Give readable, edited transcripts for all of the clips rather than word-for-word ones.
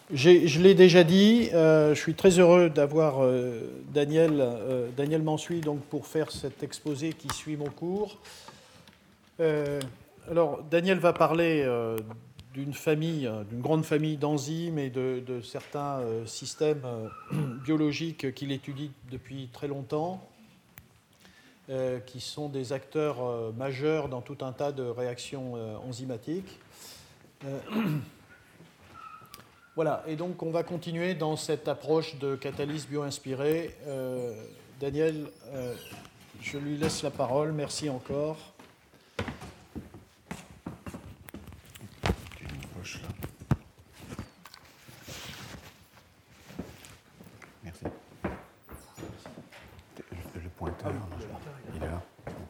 Je l'ai déjà dit, je suis très heureux d'avoir Daniel Mansuy donc, pour faire cet exposé qui suit mon cours. Alors, Daniel va parler d'une grande famille d'enzymes et de certains systèmes biologiques qu'il étudie depuis très longtemps, qui sont des acteurs majeurs dans tout un tas de réactions enzymatiques. Voilà, et donc on va continuer dans cette approche de catalyse bio-inspirée. Daniel, je lui laisse la parole. Merci encore. Merci. Le pointeur, il est là.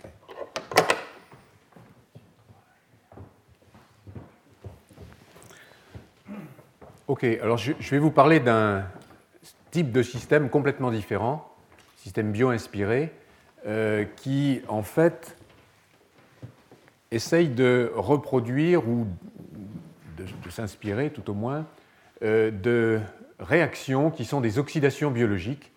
Ok, alors je vais vous parler d'un type de système complètement différent, système bio-inspiré, qui en fait essaye de reproduire ou de s'inspirer tout au moins de réactions qui sont des oxydations biologiques.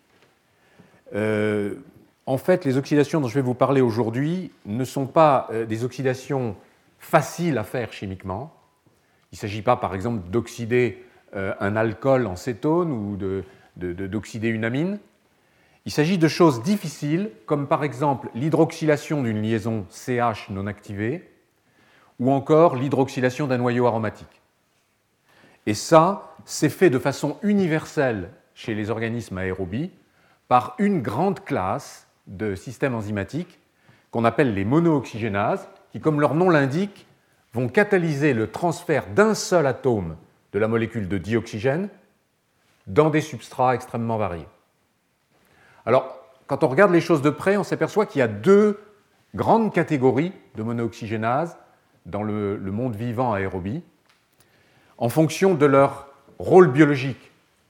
En fait, les oxydations dont je vais vous parler aujourd'hui ne sont pas des oxydations faciles à faire chimiquement. Il ne s'agit pas, par exemple, d'oxyder un alcool en cétone ou d'oxyder une amine. Il s'agit de choses difficiles, comme par exemple l'hydroxylation d'une liaison CH non activée ou encore l'hydroxylation d'un noyau aromatique. Et ça, c'est fait de façon universelle chez les organismes aérobies par une grande classe de systèmes enzymatiques qu'on appelle les monooxygénases, qui, comme leur nom l'indique, vont catalyser le transfert d'un seul atome de la molécule de dioxygène dans des substrats extrêmement variés. Alors, quand on regarde les choses de près, on s'aperçoit qu'il y a deux grandes catégories de monooxygénases dans le monde vivant aérobie, en fonction de leur rôle biologique.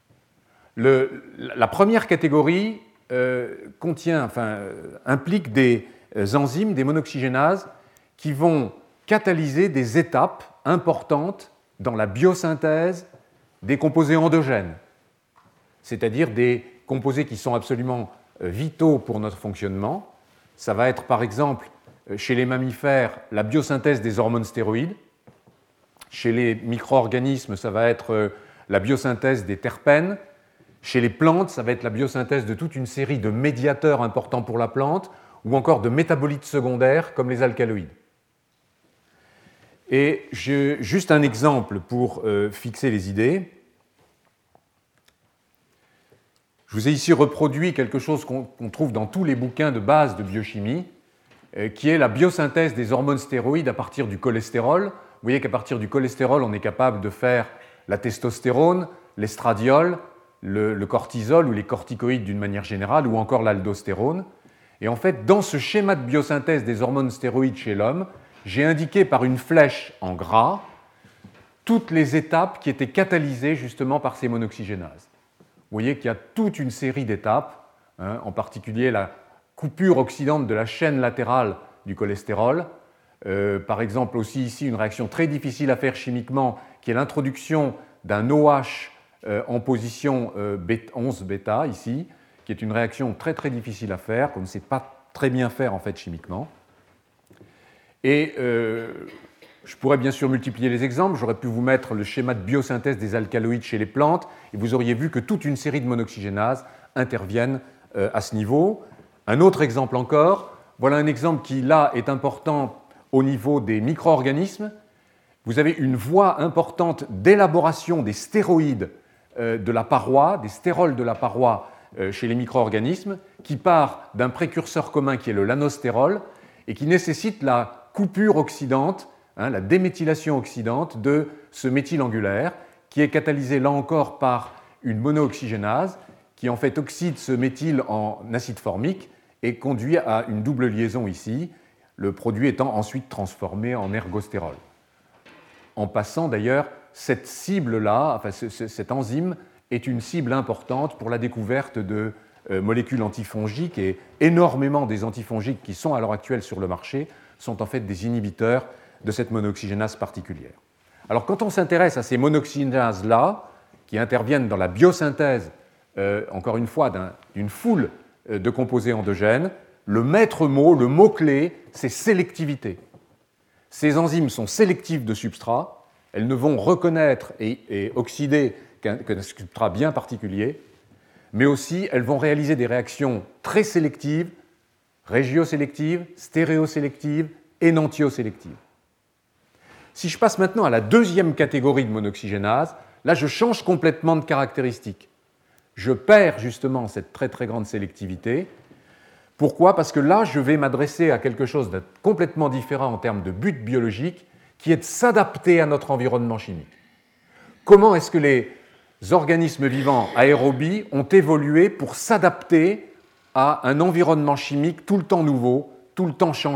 La première catégorie implique des enzymes, des monooxygénases, qui vont catalyser des étapes importantes dans la biosynthèse des composés endogènes, c'est-à-dire des composés qui sont absolument vitaux pour notre fonctionnement. Ça va être par exemple chez les mammifères la biosynthèse des hormones stéroïdes. Chez les micro-organismes, ça va être la biosynthèse des terpènes. Chez les plantes, ça va être la biosynthèse de toute une série de médiateurs importants pour la plante ou encore de métabolites secondaires comme les alcaloïdes. Et juste un exemple pour fixer les idées. Je vous ai ici reproduit quelque chose qu'on trouve dans tous les bouquins de base de biochimie, qui est la biosynthèse des hormones stéroïdes à partir du cholestérol. Vous voyez qu'à partir du cholestérol, on est capable de faire la testostérone, l'estradiol, le cortisol ou les corticoïdes d'une manière générale, ou encore l'aldostérone. Et en fait, dans ce schéma de biosynthèse des hormones stéroïdes chez l'homme, j'ai indiqué par une flèche en gras toutes les étapes qui étaient catalysées justement par ces monooxygénases. Vous voyez qu'il y a toute une série d'étapes, en particulier la coupure oxydante de la chaîne latérale du cholestérol. Par exemple, aussi ici, une réaction très difficile à faire chimiquement, qui est l'introduction d'un OH en position 11 bêta, ici, qui est une réaction très très difficile à faire, qu'on ne sait pas très bien faire en fait chimiquement. Et je pourrais bien sûr multiplier les exemples. J'aurais pu vous mettre le schéma de biosynthèse des alcaloïdes chez les plantes, et vous auriez vu que toute une série de monooxygénases interviennent à ce niveau. Un autre exemple encore, voilà un exemple qui, là, est important au niveau des micro-organismes. Vous avez une voie importante d'élaboration des stéroïdes de la paroi, des stérols de la paroi chez les micro-organismes, qui part d'un précurseur commun qui est le lanostérol et qui nécessite la coupure oxydante, la déméthylation oxydante de ce méthyle angulaire, qui est catalysé là encore par une monooxygénase qui en fait oxyde ce méthyle en acide formique et conduit à une double liaison ici, le produit étant ensuite transformé en ergostérol. En passant d'ailleurs, cette cible-là, cette enzyme, est une cible importante pour la découverte de molécules antifongiques, et énormément des antifongiques qui sont à l'heure actuelle sur le marché sont en fait des inhibiteurs de cette monooxygénase particulière. Alors quand on s'intéresse à ces monooxygénases-là, qui interviennent dans la biosynthèse, encore une fois, d'une foule de composés endogènes, le maître mot, le mot-clé, c'est sélectivité. Ces enzymes sont sélectives de substrat, elles ne vont reconnaître et oxyder qu'un substrat bien particulier, mais aussi elles vont réaliser des réactions très sélectives, régiosélectives, stéréosélectives, énantiosélectives. Si je passe maintenant à la deuxième catégorie de monoxygénase, là je change complètement de caractéristique. Je perds justement cette très très grande sélectivité. Pourquoi ? Parce que là, je vais m'adresser à quelque chose de complètement différent en termes de but biologique, qui est de s'adapter à notre environnement chimique. Comment est-ce que les organismes vivants aérobies ont évolué pour s'adapter à un environnement chimique tout le temps nouveau, tout le temps changeant ?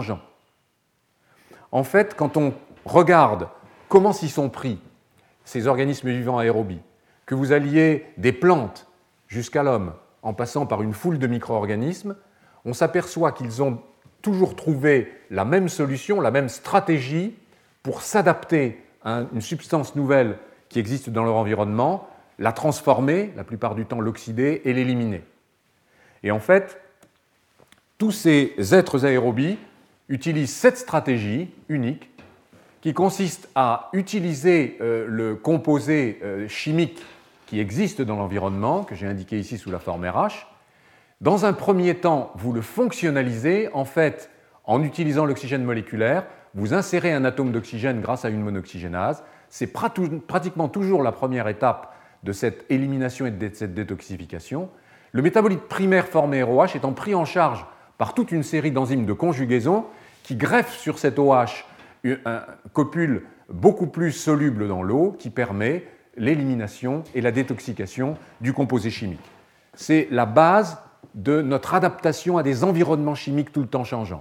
En fait, quand on regarde comment s'y sont pris ces organismes vivants aérobies, que vous alliez des plantes jusqu'à l'homme, en passant par une foule de micro-organismes, on s'aperçoit qu'ils ont toujours trouvé la même solution, la même stratégie pour s'adapter à une substance nouvelle qui existe dans leur environnement, la transformer, la plupart du temps l'oxyder et l'éliminer. Et en fait, tous ces êtres aérobies utilisent cette stratégie unique qui consiste à utiliser le composé chimique qui existe dans l'environnement, que j'ai indiqué ici sous la forme RH. Dans un premier temps, vous le fonctionnalisez, en fait, en utilisant l'oxygène moléculaire, vous insérez un atome d'oxygène grâce à une monoxygénase. C'est pratiquement toujours la première étape de cette élimination et de cette détoxification. Le métabolite primaire formé ROH étant pris en charge par toute une série d'enzymes de conjugaison qui greffent sur cet OH un copule beaucoup plus soluble dans l'eau qui permet l'élimination et la détoxication du composé chimique. C'est la base de notre adaptation à des environnements chimiques tout le temps changeants.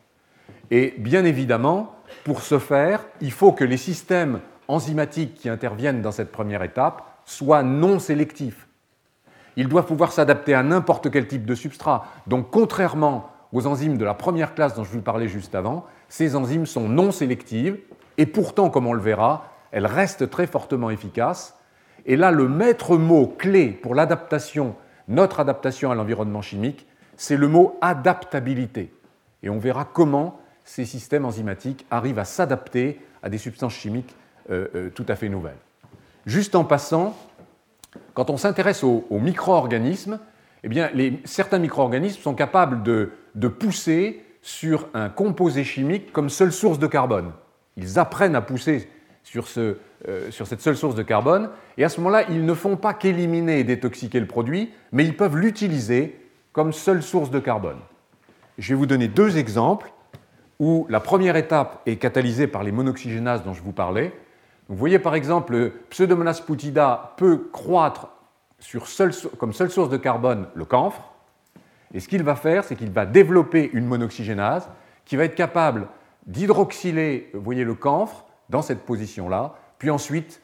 Et bien évidemment, pour ce faire, il faut que les systèmes enzymatiques qui interviennent dans cette première étape soient non sélectifs. Ils doivent pouvoir s'adapter à n'importe quel type de substrat. Donc, contrairement aux enzymes de la première classe dont je vous parlais juste avant, ces enzymes sont non sélectives et pourtant, comme on le verra, elles restent très fortement efficaces. Et là, le maître mot clé pour l'adaptation, notre adaptation à l'environnement chimique, c'est le mot adaptabilité. Et on verra comment ces systèmes enzymatiques arrivent à s'adapter à des substances chimiques tout à fait nouvelles. Juste en passant, quand on s'intéresse aux micro-organismes, eh bien, certains micro-organismes sont capables de pousser sur un composé chimique comme seule source de carbone. Ils apprennent à pousser sur cette seule source de carbone, et à ce moment-là, ils ne font pas qu'éliminer et détoxiquer le produit, mais ils peuvent l'utiliser comme seule source de carbone. Je vais vous donner deux exemples où la première étape est catalysée par les monoxygénases dont je vous parlais. Vous voyez par exemple, le Pseudomonas putida peut croître comme seule source de carbone le camphre, et ce qu'il va faire, c'est qu'il va développer une monoxygénase qui va être capable d'hydroxyler, vous voyez, le camphre dans cette position-là, puis ensuite,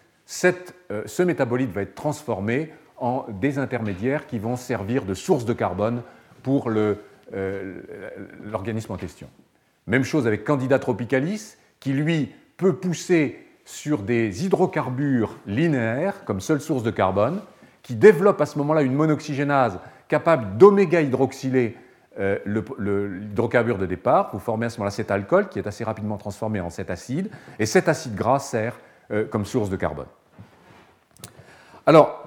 ce métabolite va être transformé en des intermédiaires qui vont servir de source de carbone pour l'organisme en question. Même chose avec Candida tropicalis, qui lui peut pousser sur des hydrocarbures linéaires comme seule source de carbone, qui développe à ce moment-là une monoxygénase capable d'oméga-hydroxyler l'hydrocarbure de départ. Vous formez à ce moment-là cet alcool qui est assez rapidement transformé en cet acide, et cet acide gras sert comme source de carbone. Alors,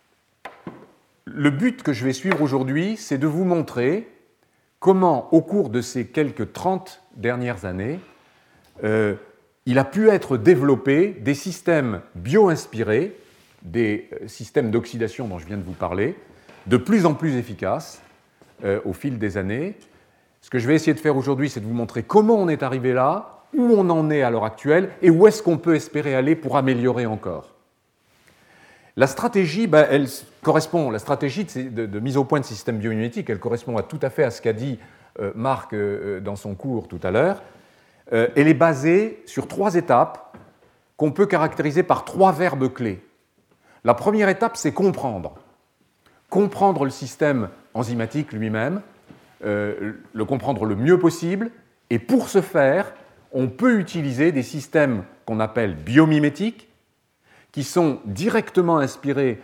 le but que je vais suivre aujourd'hui, c'est de vous montrer comment, au cours de ces quelques 30 dernières années, il a pu être développé des systèmes bio-inspirés, des systèmes d'oxydation dont je viens de vous parler, de plus en plus efficaces au fil des années. Ce que je vais essayer de faire aujourd'hui, c'est de vous montrer comment on est arrivé là, où on en est à l'heure actuelle et où est-ce qu'on peut espérer aller pour améliorer encore. La stratégie, elle correspond, la stratégie de mise au point de ces systèmes biomimétiques, elle correspond tout à fait à ce qu'a dit Marc dans son cours tout à l'heure. Elle est basée sur 3 étapes qu'on peut caractériser par 3 verbes clés. La première étape, c'est comprendre. Comprendre le système enzymatique lui-même, le comprendre le mieux possible, et pour ce faire, on peut utiliser des systèmes qu'on appelle biomimétiques, qui sont directement inspirés,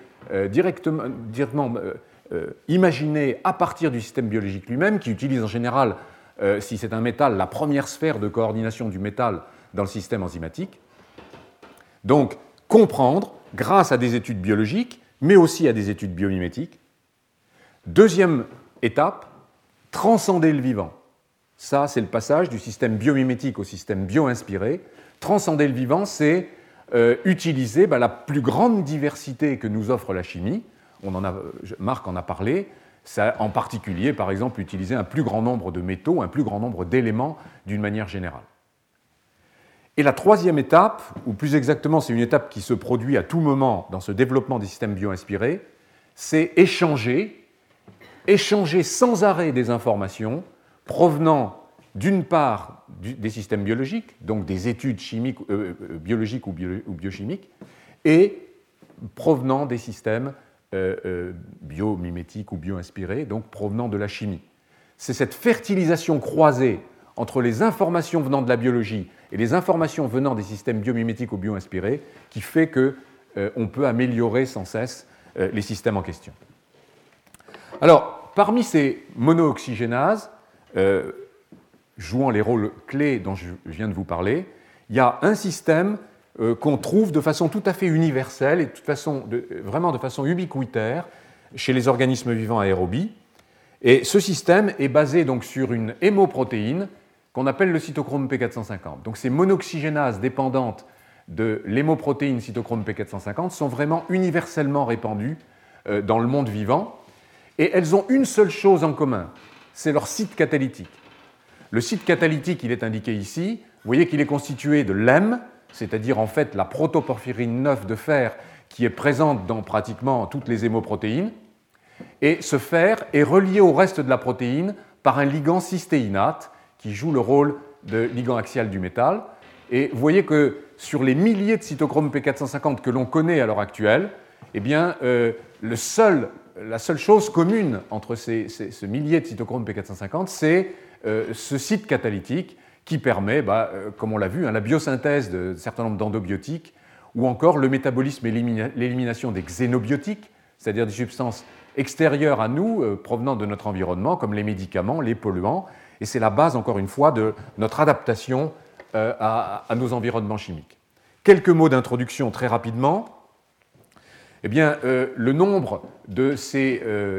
imaginés à partir du système biologique lui-même, qui utilise en général, si c'est un métal, la première sphère de coordination du métal dans le système enzymatique. Donc, comprendre, grâce à des études biologiques, mais aussi à des études biomimétiques. Deuxième étape, transcender le vivant. Ça, c'est le passage du système biomimétique au système bio-inspiré. Transcender le vivant, c'est utiliser la plus grande diversité que nous offre la chimie. Marc en a parlé. Ça, en particulier, par exemple, utiliser un plus grand nombre de métaux, un plus grand nombre d'éléments d'une manière générale. Et la troisième étape, ou plus exactement, c'est une étape qui se produit à tout moment dans ce développement des systèmes bio-inspirés, c'est échanger sans arrêt des informations provenant d'une part des systèmes biologiques, donc des études chimiques, biologiques ou biochimiques, et provenant des systèmes biomimétiques ou bio-inspirés, donc provenant de la chimie. C'est cette fertilisation croisée entre les informations venant de la biologie et les informations venant des systèmes biomimétiques ou bio-inspirés qui fait qu'on peut améliorer sans cesse les systèmes en question. Alors, parmi ces monooxygénases, jouant les rôles clés dont je viens de vous parler, il y a un système qu'on trouve de façon tout à fait universelle et vraiment de façon ubiquitaire chez les organismes vivants aérobies. Et ce système est basé donc sur une hémoprotéine qu'on appelle le cytochrome P450. Donc ces monooxygénases dépendantes de l'hémoprotéine cytochrome P450 sont vraiment universellement répandues dans le monde vivant. Et elles ont une seule chose en commun, c'est leur site catalytique. Le site catalytique, il est indiqué ici. Vous voyez qu'il est constitué de l'hème, c'est-à-dire en fait la protoporphyrine 9 de fer qui est présente dans pratiquement toutes les hémoprotéines. Et ce fer est relié au reste de la protéine par un ligand cystéinate qui joue le rôle de ligand axial du métal. Et vous voyez que sur les milliers de cytochromes P450 que l'on connaît à l'heure actuelle, eh bien, la seule chose commune entre ce millier de cytochromes P450, c'est ce site catalytique qui permet, comme on l'a vu, la biosynthèse d'un certain nombre d'endobiotiques ou encore le métabolisme et l'élimination des xénobiotiques, c'est-à-dire des substances extérieures à nous, provenant de notre environnement, comme les médicaments, les polluants. Et c'est la base, encore une fois, de notre adaptation à nos environnements chimiques. Quelques mots d'introduction très rapidement. Eh bien, le nombre de ces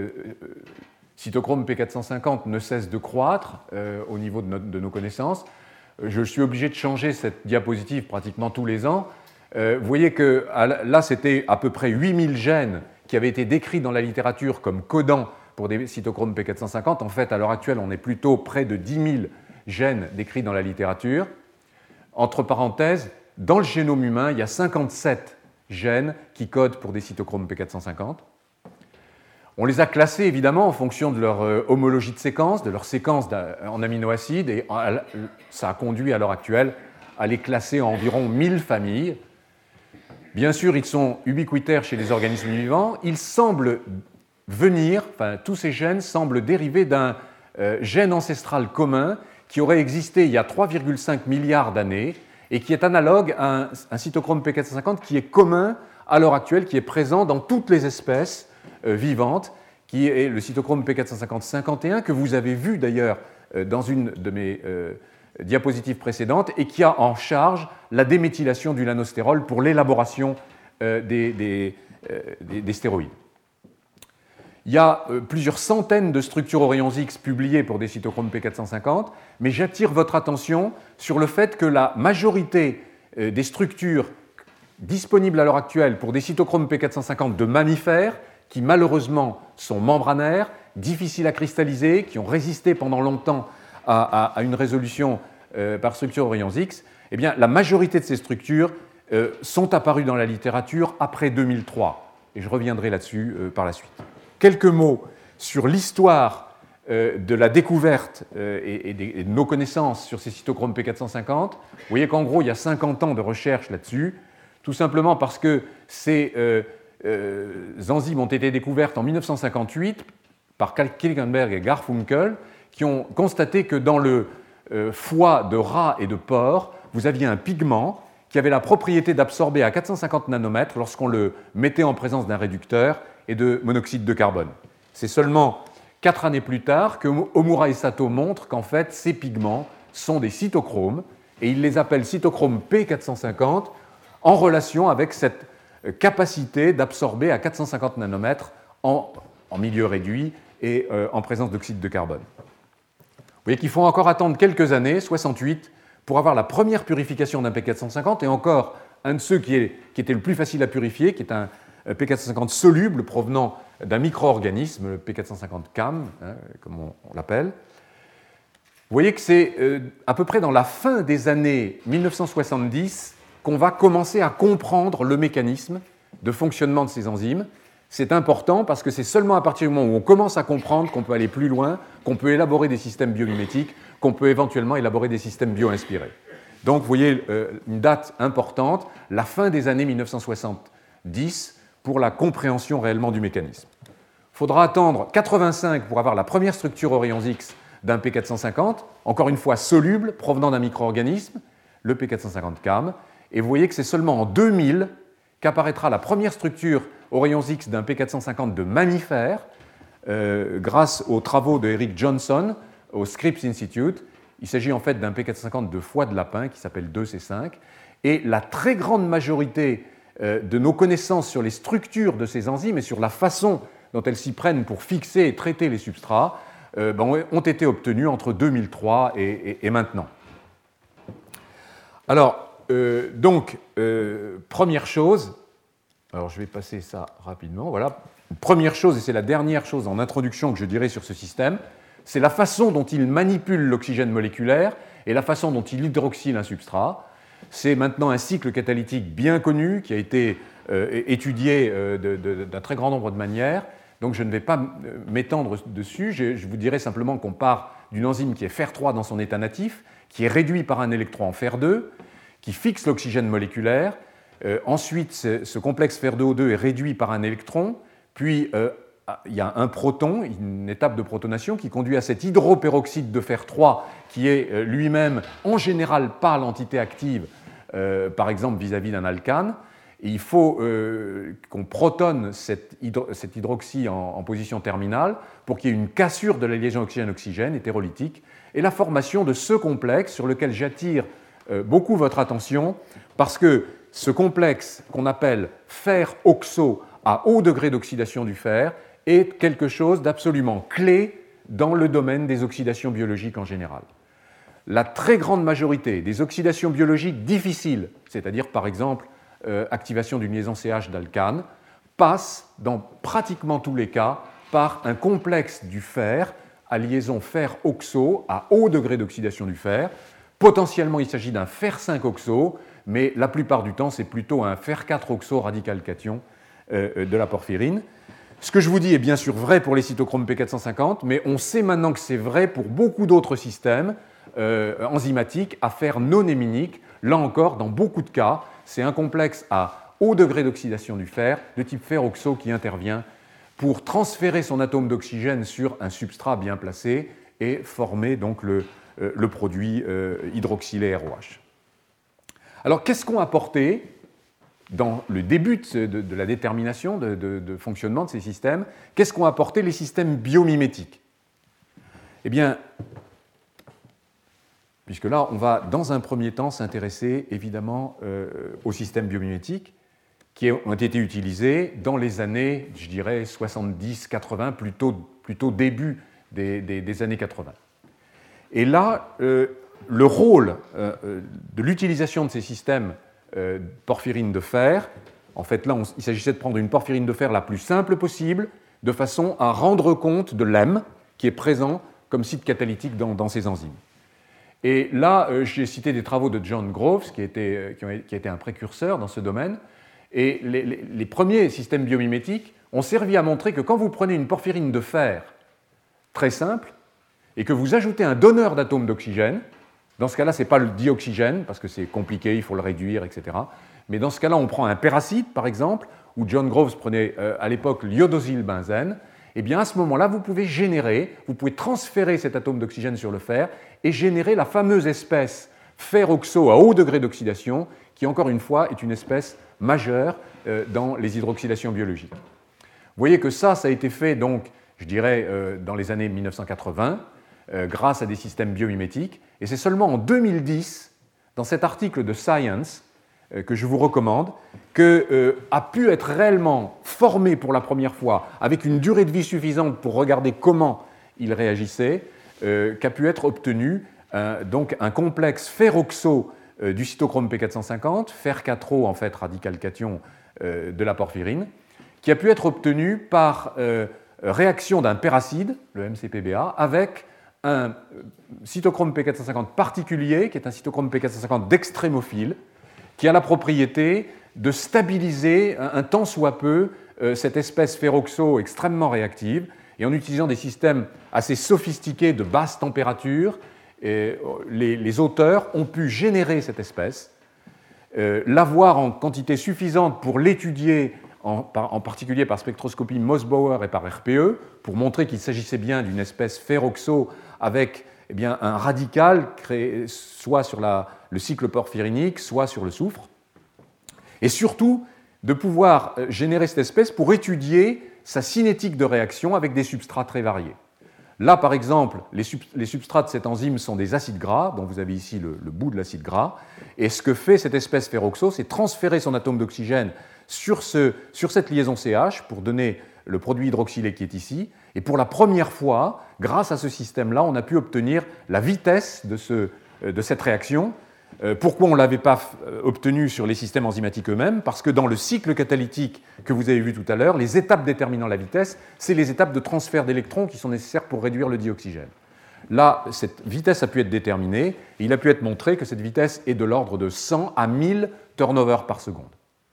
cytochromes P450 ne cesse de croître au niveau de nos connaissances. Je suis obligé de changer cette diapositive pratiquement tous les ans. Vous voyez que là, c'était à peu près 8000 gènes qui avaient été décrits dans la littérature comme codants pour des cytochromes P450. En fait, à l'heure actuelle, on est plutôt près de 10 000 gènes décrits dans la littérature. Entre parenthèses, dans le génome humain, il y a 57 gènes qui codent pour des cytochromes P450. On les a classés évidemment en fonction de leur homologie de séquence, de leur séquence en aminoacides, et ça a conduit à l'heure actuelle à les classer en environ 1000 familles. Bien sûr, ils sont ubiquitaires chez les organismes vivants. Ils semblent tous ces gènes semblent dériver d'un gène ancestral commun qui aurait existé il y a 3,5 milliards d'années et qui est analogue à un cytochrome P450 qui est commun à l'heure actuelle, qui est présent dans toutes les espèces vivantes, qui est le cytochrome P450-51, que vous avez vu d'ailleurs dans une de mes diapositives précédentes, et qui a en charge la déméthylation du lanostérol pour l'élaboration des stéroïdes. Il y a plusieurs centaines de structures aux rayons X publiées pour des cytochromes P450, mais j'attire votre attention sur le fait que la majorité des structures disponibles à l'heure actuelle pour des cytochromes P450 de mammifères, qui malheureusement sont membranaires, difficiles à cristalliser, qui ont résisté pendant longtemps à une résolution par structure aux rayons X, eh bien, la majorité de ces structures sont apparues dans la littérature après 2003. Et je reviendrai là-dessus par la suite. Quelques mots sur l'histoire de la découverte et de nos connaissances sur ces cytochromes P450. Vous voyez qu'en gros, il y a 50 ans de recherche là-dessus, tout simplement parce que ces enzymes ont été découvertes en 1958 par Kilgenberg et Garfunkel, qui ont constaté que dans le foie de rats et de porcs, vous aviez un pigment qui avait la propriété d'absorber à 450 nanomètres lorsqu'on le mettait en présence d'un réducteur et de monoxyde de carbone. C'est seulement 4 années plus tard que Omura et Sato montrent qu'en fait, ces pigments sont des cytochromes, et ils les appellent cytochromes P450 en relation avec cette capacité d'absorber à 450 nanomètres en milieu réduit et en présence d'oxyde de carbone. Vous voyez qu'il faut encore attendre quelques années, 68, pour avoir la première purification d'un P450, et encore un de ceux qui était le plus facile à purifier, qui est un P450 soluble provenant d'un micro-organisme, le P450-CAM, comme on l'appelle. Vous voyez que c'est à peu près dans la fin des années 1970 qu'on va commencer à comprendre le mécanisme de fonctionnement de ces enzymes. C'est important parce que c'est seulement à partir du moment où on commence à comprendre qu'on peut aller plus loin, qu'on peut élaborer des systèmes biomimétiques, qu'on peut éventuellement élaborer des systèmes bio-inspirés. Donc, vous voyez une date importante, la fin des années 1970, pour la compréhension réellement du mécanisme. Il faudra attendre 85 pour avoir la première structure aux rayons X d'un P450, encore une fois soluble, provenant d'un micro-organisme, le P450-CAM, et vous voyez que c'est seulement en 2000 qu'apparaîtra la première structure aux rayons X d'un P450 de mammifères, grâce aux travaux de Eric Johnson au Scripps Institute. Il s'agit en fait d'un P450 de foie de lapin qui s'appelle 2C5, et la très grande majorité de nos connaissances sur les structures de ces enzymes et sur la façon dont elles s'y prennent pour fixer et traiter les substrats ont été obtenues entre 2003 et maintenant. Alors, première chose, alors je vais passer ça rapidement, voilà. Première chose, et c'est la dernière chose en introduction que je dirais sur ce système, c'est la façon dont il manipule l'oxygène moléculaire et la façon dont il hydroxyle un substrat. C'est maintenant un cycle catalytique bien connu qui a été étudié d'un très grand nombre de manières, donc je ne vais pas m'étendre dessus, je vous dirai simplement qu'on part d'une enzyme qui est Fer3 dans son état natif, qui est réduit par un électron en Fer2, qui fixe l'oxygène moléculaire. Ensuite, ce complexe Fer2O2 est réduit par un électron, puis il y a un proton, une étape de protonation qui conduit à cet hydroperoxyde de Fer3 qui est lui-même en général pas l'entité active, par exemple vis-à-vis d'un alcane. Et il faut qu'on protonne cet hydroxy en position terminale pour qu'il y ait une cassure de la liaison oxygène-oxygène hétérolytique et la formation de ce complexe sur lequel j'attire beaucoup votre attention parce que ce complexe qu'on appelle fer-oxo à haut degré d'oxydation du fer est quelque chose d'absolument clé dans le domaine des oxydations biologiques en général. La très grande majorité des oxydations biologiques difficiles, c'est-à-dire par exemple activation d'une liaison CH d'alcane, passe dans pratiquement tous les cas par un complexe du fer à liaison fer-oxo à haut degré d'oxydation du fer. Potentiellement, il s'agit d'un fer5-oxo, mais la plupart du temps, c'est plutôt un fer4-oxo radical cation de la porphyrine. Ce que je vous dis est bien sûr vrai pour les cytochromes P450, mais on sait maintenant que c'est vrai pour beaucoup d'autres systèmes enzymatiques à fer non héminique. Là encore, dans beaucoup de cas, c'est un complexe à haut degré d'oxydation du fer, de type fer-oxo, qui intervient pour transférer son atome d'oxygène sur un substrat bien placé et former donc le produit hydroxylé ROH. Alors, qu'est-ce qu'ont apporté dans le début de la détermination de fonctionnement de ces systèmes? Qu'est-ce qu'ont apporté les systèmes biomimétiques? Eh bien, puisque là, on va dans un premier temps s'intéresser évidemment aux systèmes biomimétiques qui ont été utilisés dans les années, je dirais, 70-80, plutôt début des années 80. Et là, le rôle de l'utilisation de ces systèmes porphyrine de fer, en fait là, il s'agissait de prendre une porphyrine de fer la plus simple possible, de façon à rendre compte de l'hème qui est présent comme site catalytique dans ces enzymes. Et là, j'ai cité des travaux de John Groves, qui a été un précurseur dans ce domaine. Et les premiers systèmes biomimétiques ont servi à montrer que quand vous prenez une porphyrine de fer très simple et que vous ajoutez un donneur d'atomes d'oxygène, dans ce cas-là, ce n'est pas le dioxygène, parce que c'est compliqué, il faut le réduire, etc. Mais dans ce cas-là, on prend un péracide, par exemple, où John Groves prenait à l'époque l'iodosylbenzène. Eh bien, à ce moment-là, vous pouvez transférer cet atome d'oxygène sur le fer et générer la fameuse espèce fer oxo à haut degré d'oxydation, qui encore une fois est une espèce majeure dans les hydroxydations biologiques. Vous voyez que ça a été fait, donc, je dirais, dans les années 1980, grâce à des systèmes biomimétiques, et c'est seulement en 2010, dans cet article de Science, que je vous recommande, a pu être réellement formé pour la première fois, avec une durée de vie suffisante pour regarder comment il réagissait, qu'a pu être obtenu donc un complexe fer-oxo du cytochrome P450, fer-4O, en fait, radical cation de la porphyrine, qui a pu être obtenu par réaction d'un péracide, le MCPBA, avec un cytochrome P450 particulier, qui est un cytochrome P450 d'extrémophile, qui a la propriété de stabiliser un tant soit peu cette espèce fer-oxo extrêmement réactive, et en utilisant des systèmes assez sophistiqués de basse température, les auteurs ont pu générer cette espèce, l'avoir en quantité suffisante pour l'étudier, en particulier par spectroscopie Mossbauer et par RPE, pour montrer qu'il s'agissait bien d'une espèce fer-oxo avec un radical créé soit sur le cycle porphyrinique, soit sur le soufre, et surtout de pouvoir générer cette espèce pour étudier sa cinétique de réaction avec des substrats très variés. Là, par exemple, les substrats de cette enzyme sont des acides gras, dont vous avez ici le bout de l'acide gras, et ce que fait cette espèce fer-oxo, c'est transférer son atome d'oxygène sur cette liaison CH pour donner le produit hydroxylé qui est ici, et pour la première fois, grâce à ce système-là, on a pu obtenir la vitesse de cette réaction. Pourquoi on ne l'avait pas obtenu sur les systèmes enzymatiques eux-mêmes? Parce que dans le cycle catalytique que vous avez vu tout à l'heure, les étapes déterminant la vitesse, c'est les étapes de transfert d'électrons qui sont nécessaires pour réduire le dioxygène. Là, cette vitesse a pu être déterminée, et il a pu être montré que cette vitesse est de l'ordre de 100 à 1000 turnovers par seconde.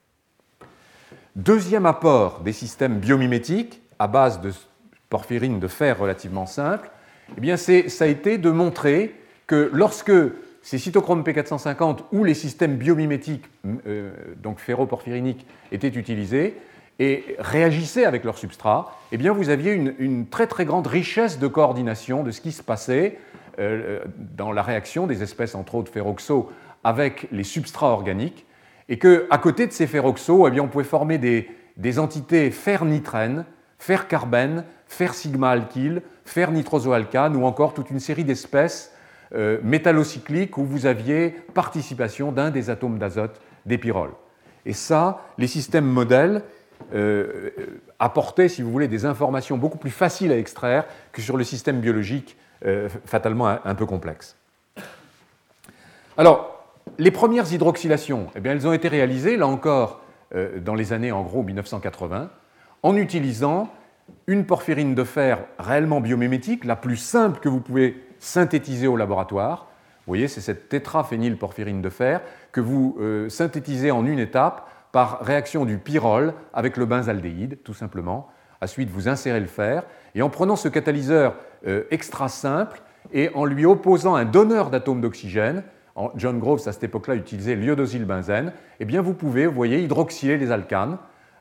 Deuxième apport des systèmes biomimétiques à base de porphyrine de fer relativement simple, ça a été de montrer que lorsque ces cytochromes P450 ou les systèmes biomimétiques, donc ferroporphyriniques, étaient utilisés et réagissaient avec leur substrat, vous aviez une très très grande richesse de coordination de ce qui se passait dans la réaction des espèces, entre autres ferroxo, avec les substrats organiques, et qu'à côté de ces ferroxo, on pouvait former des entités fer-nitrène, fer-carbène, fer-sigma-alkyle, fer-nitrosoalcane, ou encore toute une série d'espèces métallocycliques où vous aviez participation d'un des atomes d'azote des pyrroles. Et ça, les systèmes modèles apportaient, si vous voulez, des informations beaucoup plus faciles à extraire que sur le système biologique fatalement un peu complexe. Alors, les premières hydroxylations, elles ont été réalisées, là encore, dans les années, en gros, 1980, en utilisant une porphyrine de fer réellement biomimétique, la plus simple que vous pouvez synthétiser au laboratoire. Vous voyez, c'est cette tétraphénylporphyrine de fer que vous synthétisez en une étape par réaction du pyrrole avec le benzaldéhyde, tout simplement. Ensuite, vous insérez le fer, et en prenant ce catalyseur extra simple et en lui opposant un donneur d'atomes d'oxygène, John Groves, à cette époque-là, utilisait l'iodosylbenzène, vous pouvez, vous voyez, hydroxyler les alcanes,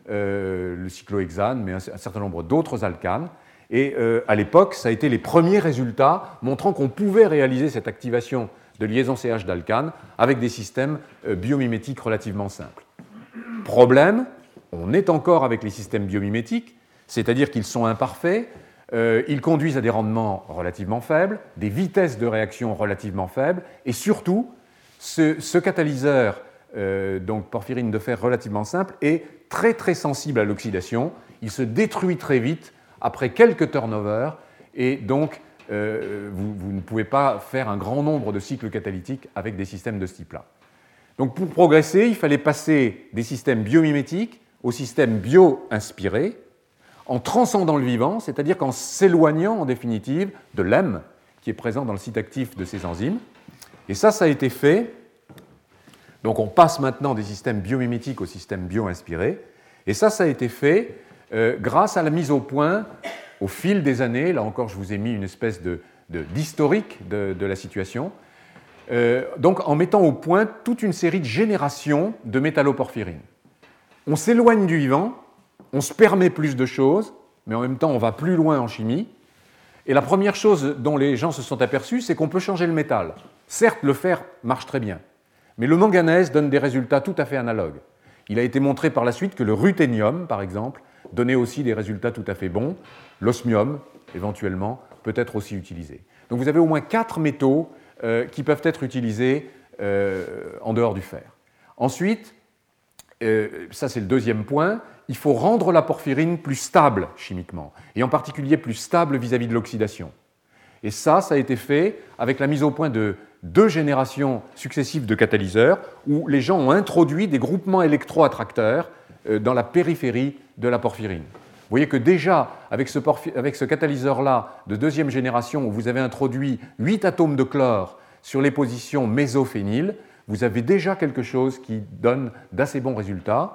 le cyclohexane, mais un certain nombre d'autres alcanes. Et à l'époque, ça a été les premiers résultats montrant qu'on pouvait réaliser cette activation de liaison CH d'alcanes avec des systèmes biomimétiques relativement simples. Problème, on est encore avec les systèmes biomimétiques, c'est-à-dire qu'ils sont imparfaits, ils conduisent à des rendements relativement faibles, des vitesses de réaction relativement faibles, et surtout, ce catalyseur, donc porphyrine de fer relativement simple, est très très sensible à l'oxydation. Il se détruit très vite après quelques turnovers, et donc vous ne pouvez pas faire un grand nombre de cycles catalytiques avec des systèmes de ce type-là. Donc pour progresser, il fallait passer des systèmes biomimétiques aux systèmes bio-inspirés, en transcendant le vivant, c'est-à-dire qu'en s'éloignant en définitive de l'hème qui est présent dans le site actif de ces enzymes. Et ça a été fait. Donc on passe maintenant des systèmes biomimétiques aux systèmes bio-inspirés. Et ça a été fait grâce à la mise au point, au fil des années, là encore je vous ai mis une espèce d'historique de la situation, donc en mettant au point toute une série de générations de métalloporphyrine. On s'éloigne du vivant, on se permet plus de choses, mais en même temps on va plus loin en chimie. Et la première chose dont les gens se sont aperçus, c'est qu'on peut changer le métal. Certes, le fer marche très bien, mais le manganèse donne des résultats tout à fait analogues. Il a été montré par la suite que le ruthénium, par exemple, donnait aussi des résultats tout à fait bons. L'osmium, éventuellement, peut être aussi utilisé. Donc vous avez au moins 4 métaux qui peuvent être utilisés en dehors du fer. Ensuite, ça c'est le deuxième point, il faut rendre la porphyrine plus stable chimiquement, et en particulier plus stable vis-à-vis de l'oxydation. Et ça a été fait avec la mise au point de 2 générations successives de catalyseurs, où les gens ont introduit des groupements électroattracteurs dans la périphérie de la porphyrine. Vous voyez que déjà, avec ce catalyseur-là de deuxième génération, où vous avez introduit 8 atomes de chlore sur les positions mésophényles, vous avez déjà quelque chose qui donne d'assez bons résultats.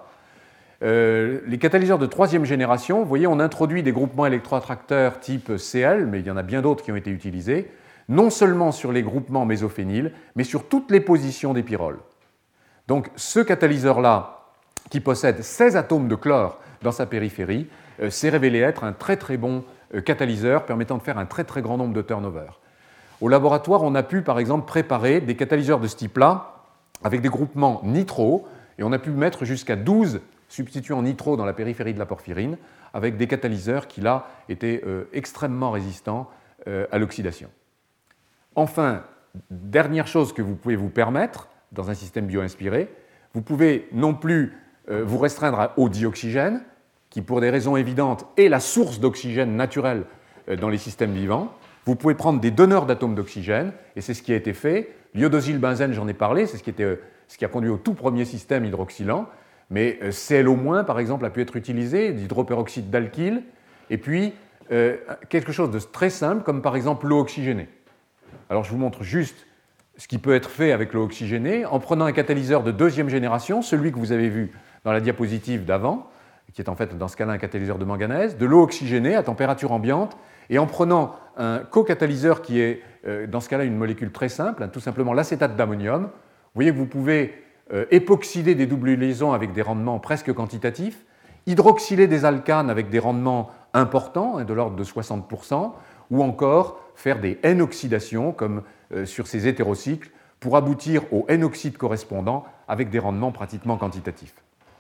Les catalyseurs de troisième génération, vous voyez, on introduit des groupements électroattracteurs type Cl, mais il y en a bien d'autres qui ont été utilisés, non seulement sur les groupements mésophényles, mais sur toutes les positions des pyrroles. Donc ce catalyseur-là, qui possède 16 atomes de chlore dans sa périphérie, s'est révélé être un très très bon catalyseur permettant de faire un très très grand nombre de turnovers. Au laboratoire, on a pu par exemple préparer des catalyseurs de ce type-là avec des groupements nitro, et on a pu mettre jusqu'à 12 substituants nitro dans la périphérie de la porphyrine, avec des catalyseurs qui là étaient extrêmement résistants à l'oxydation. Enfin, dernière chose que vous pouvez vous permettre dans un système bio-inspiré, vous pouvez non plus vous restreindre au dioxygène, qui pour des raisons évidentes est la source d'oxygène naturel dans les systèmes vivants. Vous pouvez prendre des donneurs d'atomes d'oxygène, et c'est ce qui a été fait. L'iodosylbenzène, j'en ai parlé, c'est ce qui a conduit au tout premier système hydroxylant, mais ClO-, par exemple, a pu être utilisé, d'hydroperoxyde d'alkyle, et puis quelque chose de très simple, comme par exemple l'eau oxygénée. Alors je vous montre juste ce qui peut être fait avec l'eau oxygénée, en prenant un catalyseur de deuxième génération, celui que vous avez vu dans la diapositive d'avant, qui est en fait dans ce cas-là un catalyseur de manganèse, de l'eau oxygénée à température ambiante, et en prenant un co-catalyseur qui est dans ce cas-là une molécule très simple, tout simplement l'acétate d'ammonium, vous voyez que vous pouvez époxyder des doubles liaisons avec des rendements presque quantitatifs, hydroxyler des alcanes avec des rendements importants, de l'ordre de 60%, ou encore faire des N-oxydations, comme sur ces hétérocycles, pour aboutir au N-oxyde correspondant avec des rendements pratiquement quantitatifs.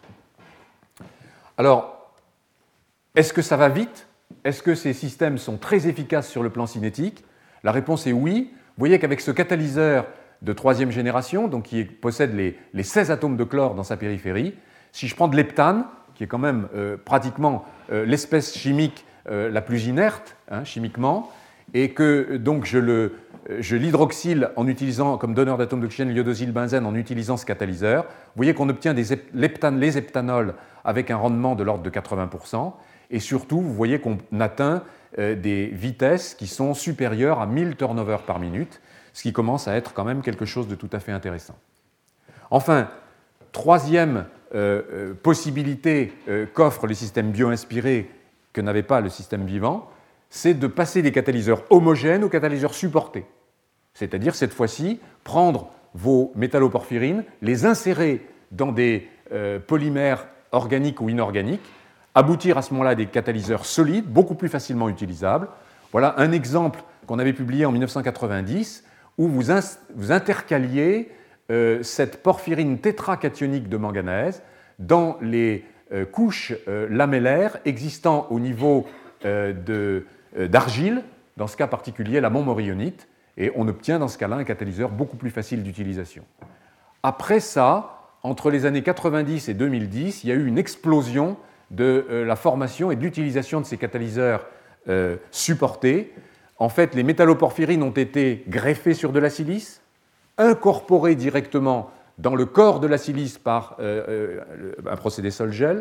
Alors, est-ce que ça va vite? Est-ce que ces systèmes sont très efficaces sur le plan cinétique? La réponse est oui. Vous voyez qu'avec ce catalyseur de troisième génération, donc qui possède les 16 atomes de chlore dans sa périphérie, si je prends de l'heptane, qui est quand même pratiquement l'espèce chimique la plus inerte chimiquement, et que donc je l'hydroxyle en utilisant comme donneur d'atomes d'oxygène l'iodosylbenzène en utilisant ce catalyseur, vous voyez qu'on obtient les heptanols avec un rendement de l'ordre de 80%, et surtout, vous voyez qu'on atteint des vitesses qui sont supérieures à 1000 turnovers par minute, ce qui commence à être quand même quelque chose de tout à fait intéressant. Enfin, troisième possibilité qu'offre les systèmes bio-inspirés que n'avait pas le système vivant, c'est de passer des catalyseurs homogènes aux catalyseurs supportés. C'est-à-dire, cette fois-ci, prendre vos métalloporphyrines, les insérer dans des polymères organiques ou inorganiques, aboutir à ce moment-là à des catalyseurs solides, beaucoup plus facilement utilisables. Voilà un exemple qu'on avait publié en 1990, où vous intercaliez cette porphyrine tétracationique de manganèse dans les couches lamellaires existant au niveau d'argile, dans ce cas particulier la montmorillonite, et on obtient dans ce cas-là un catalyseur beaucoup plus facile d'utilisation. Après ça, entre les années 90 et 2010, il y a eu une explosion de la formation et de l'utilisation de ces catalyseurs supportés. En fait, les métalloporphyrines ont été greffés sur de la silice, incorporés directement dans le corps de la silice par un procédé sol-gel.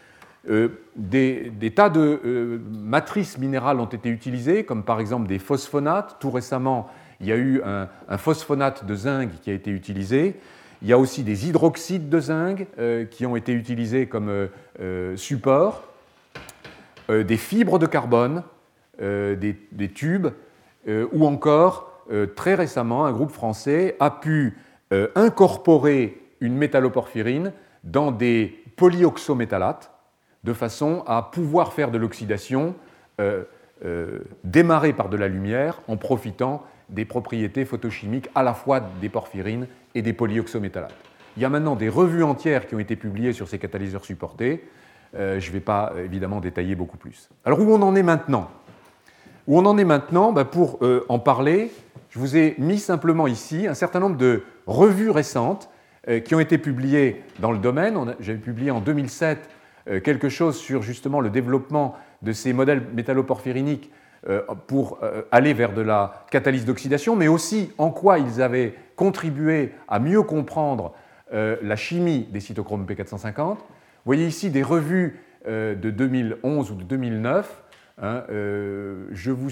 Des tas de matrices minérales ont été utilisées, comme par exemple des phosphonates. Tout récemment, il y a eu un phosphonate de zinc qui a été utilisé. Il y a aussi des hydroxydes de zinc qui ont été utilisés comme support, des fibres de carbone, des tubes, ou encore, très récemment, un groupe français a pu incorporer une métalloporphyrine dans des polyoxométallates de façon à pouvoir faire de l'oxydation démarrer par de la lumière en profitant des propriétés photochimiques à la fois des porphyrines et des polyoxométallates. Il y a maintenant des revues entières qui ont été publiées sur ces catalyseurs supportés. Je ne vais pas évidemment détailler beaucoup plus. Alors où on en est maintenant? Où on en est maintenant, pour en parler, je vous ai mis simplement ici un certain nombre de revues récentes qui ont été publiées dans le domaine. J'avais publié en 2007 quelque chose sur justement le développement de ces modèles métalloporphyriniques pour aller vers de la catalyse d'oxydation, mais aussi en quoi ils avaient contribué à mieux comprendre la chimie des cytochromes P450. Vous voyez ici des revues de 2011 ou de 2009. Je vous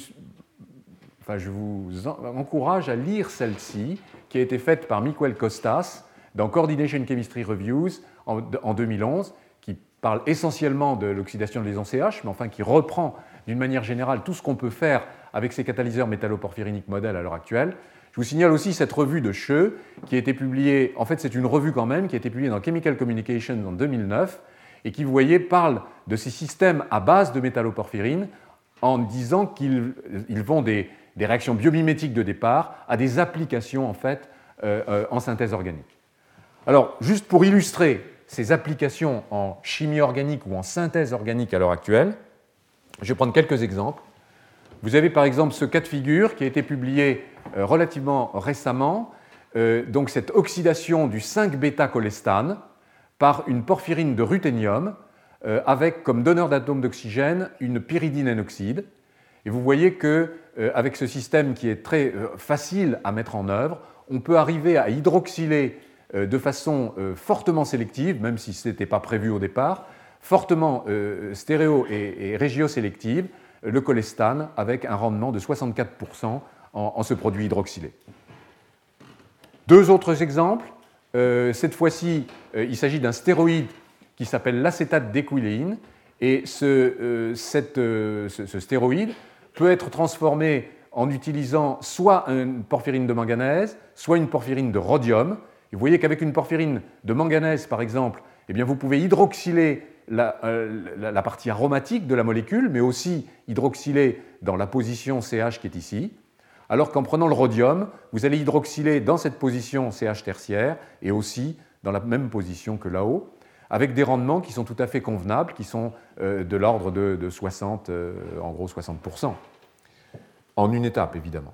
encourage à lire celle-ci, qui a été faite par Miquel Costas dans Coordination Chemistry Reviews en 2011, qui parle essentiellement de l'oxydation de liaison CH, mais enfin qui reprend d'une manière générale tout ce qu'on peut faire avec ces catalyseurs métalloporphyriniques modèles à l'heure actuelle. Je vous signale aussi cette revue de Sheu, qui a été publiée, en fait c'est une revue quand même, qui a été publiée dans Chemical Communications en 2009, et qui, vous voyez, parle de ces systèmes à base de métalloporphyrine en disant qu'ils vont des réactions biomimétiques de départ à des applications en fait en synthèse organique. Alors, juste pour illustrer ces applications en chimie organique ou en synthèse organique à l'heure actuelle, je vais prendre quelques exemples. Vous avez par exemple ce cas de figure qui a été publié relativement récemment, donc cette oxydation du 5-bêta-cholestane par une porphyrine de ruthénium avec comme donneur d'atomes d'oxygène une pyridine N-oxyde. Et vous voyez qu'avec ce système qui est très facile à mettre en œuvre, on peut arriver à hydroxyler de façon fortement sélective, même si ce n'était pas prévu au départ, fortement stéréo- et régiosélective, le cholestane avec un rendement de 64% en ce produit hydroxylé. Deux autres exemples. Cette fois-ci, il s'agit d'un stéroïde qui s'appelle l'acétate d'équiléine, et ce stéroïde peut être transformé en utilisant soit une porphyrine de manganèse, soit une porphyrine de rhodium. Et vous voyez qu'avec une porphyrine de manganèse, par exemple, eh bien, vous pouvez hydroxyler la partie aromatique de la molécule, mais aussi hydroxyler dans la position CH qui est ici, alors qu'en prenant le rhodium, vous allez hydroxyler dans cette position CH tertiaire et aussi dans la même position que là-haut, avec des rendements qui sont tout à fait convenables, qui sont de l'ordre de 60, en gros 60%, en une étape évidemment.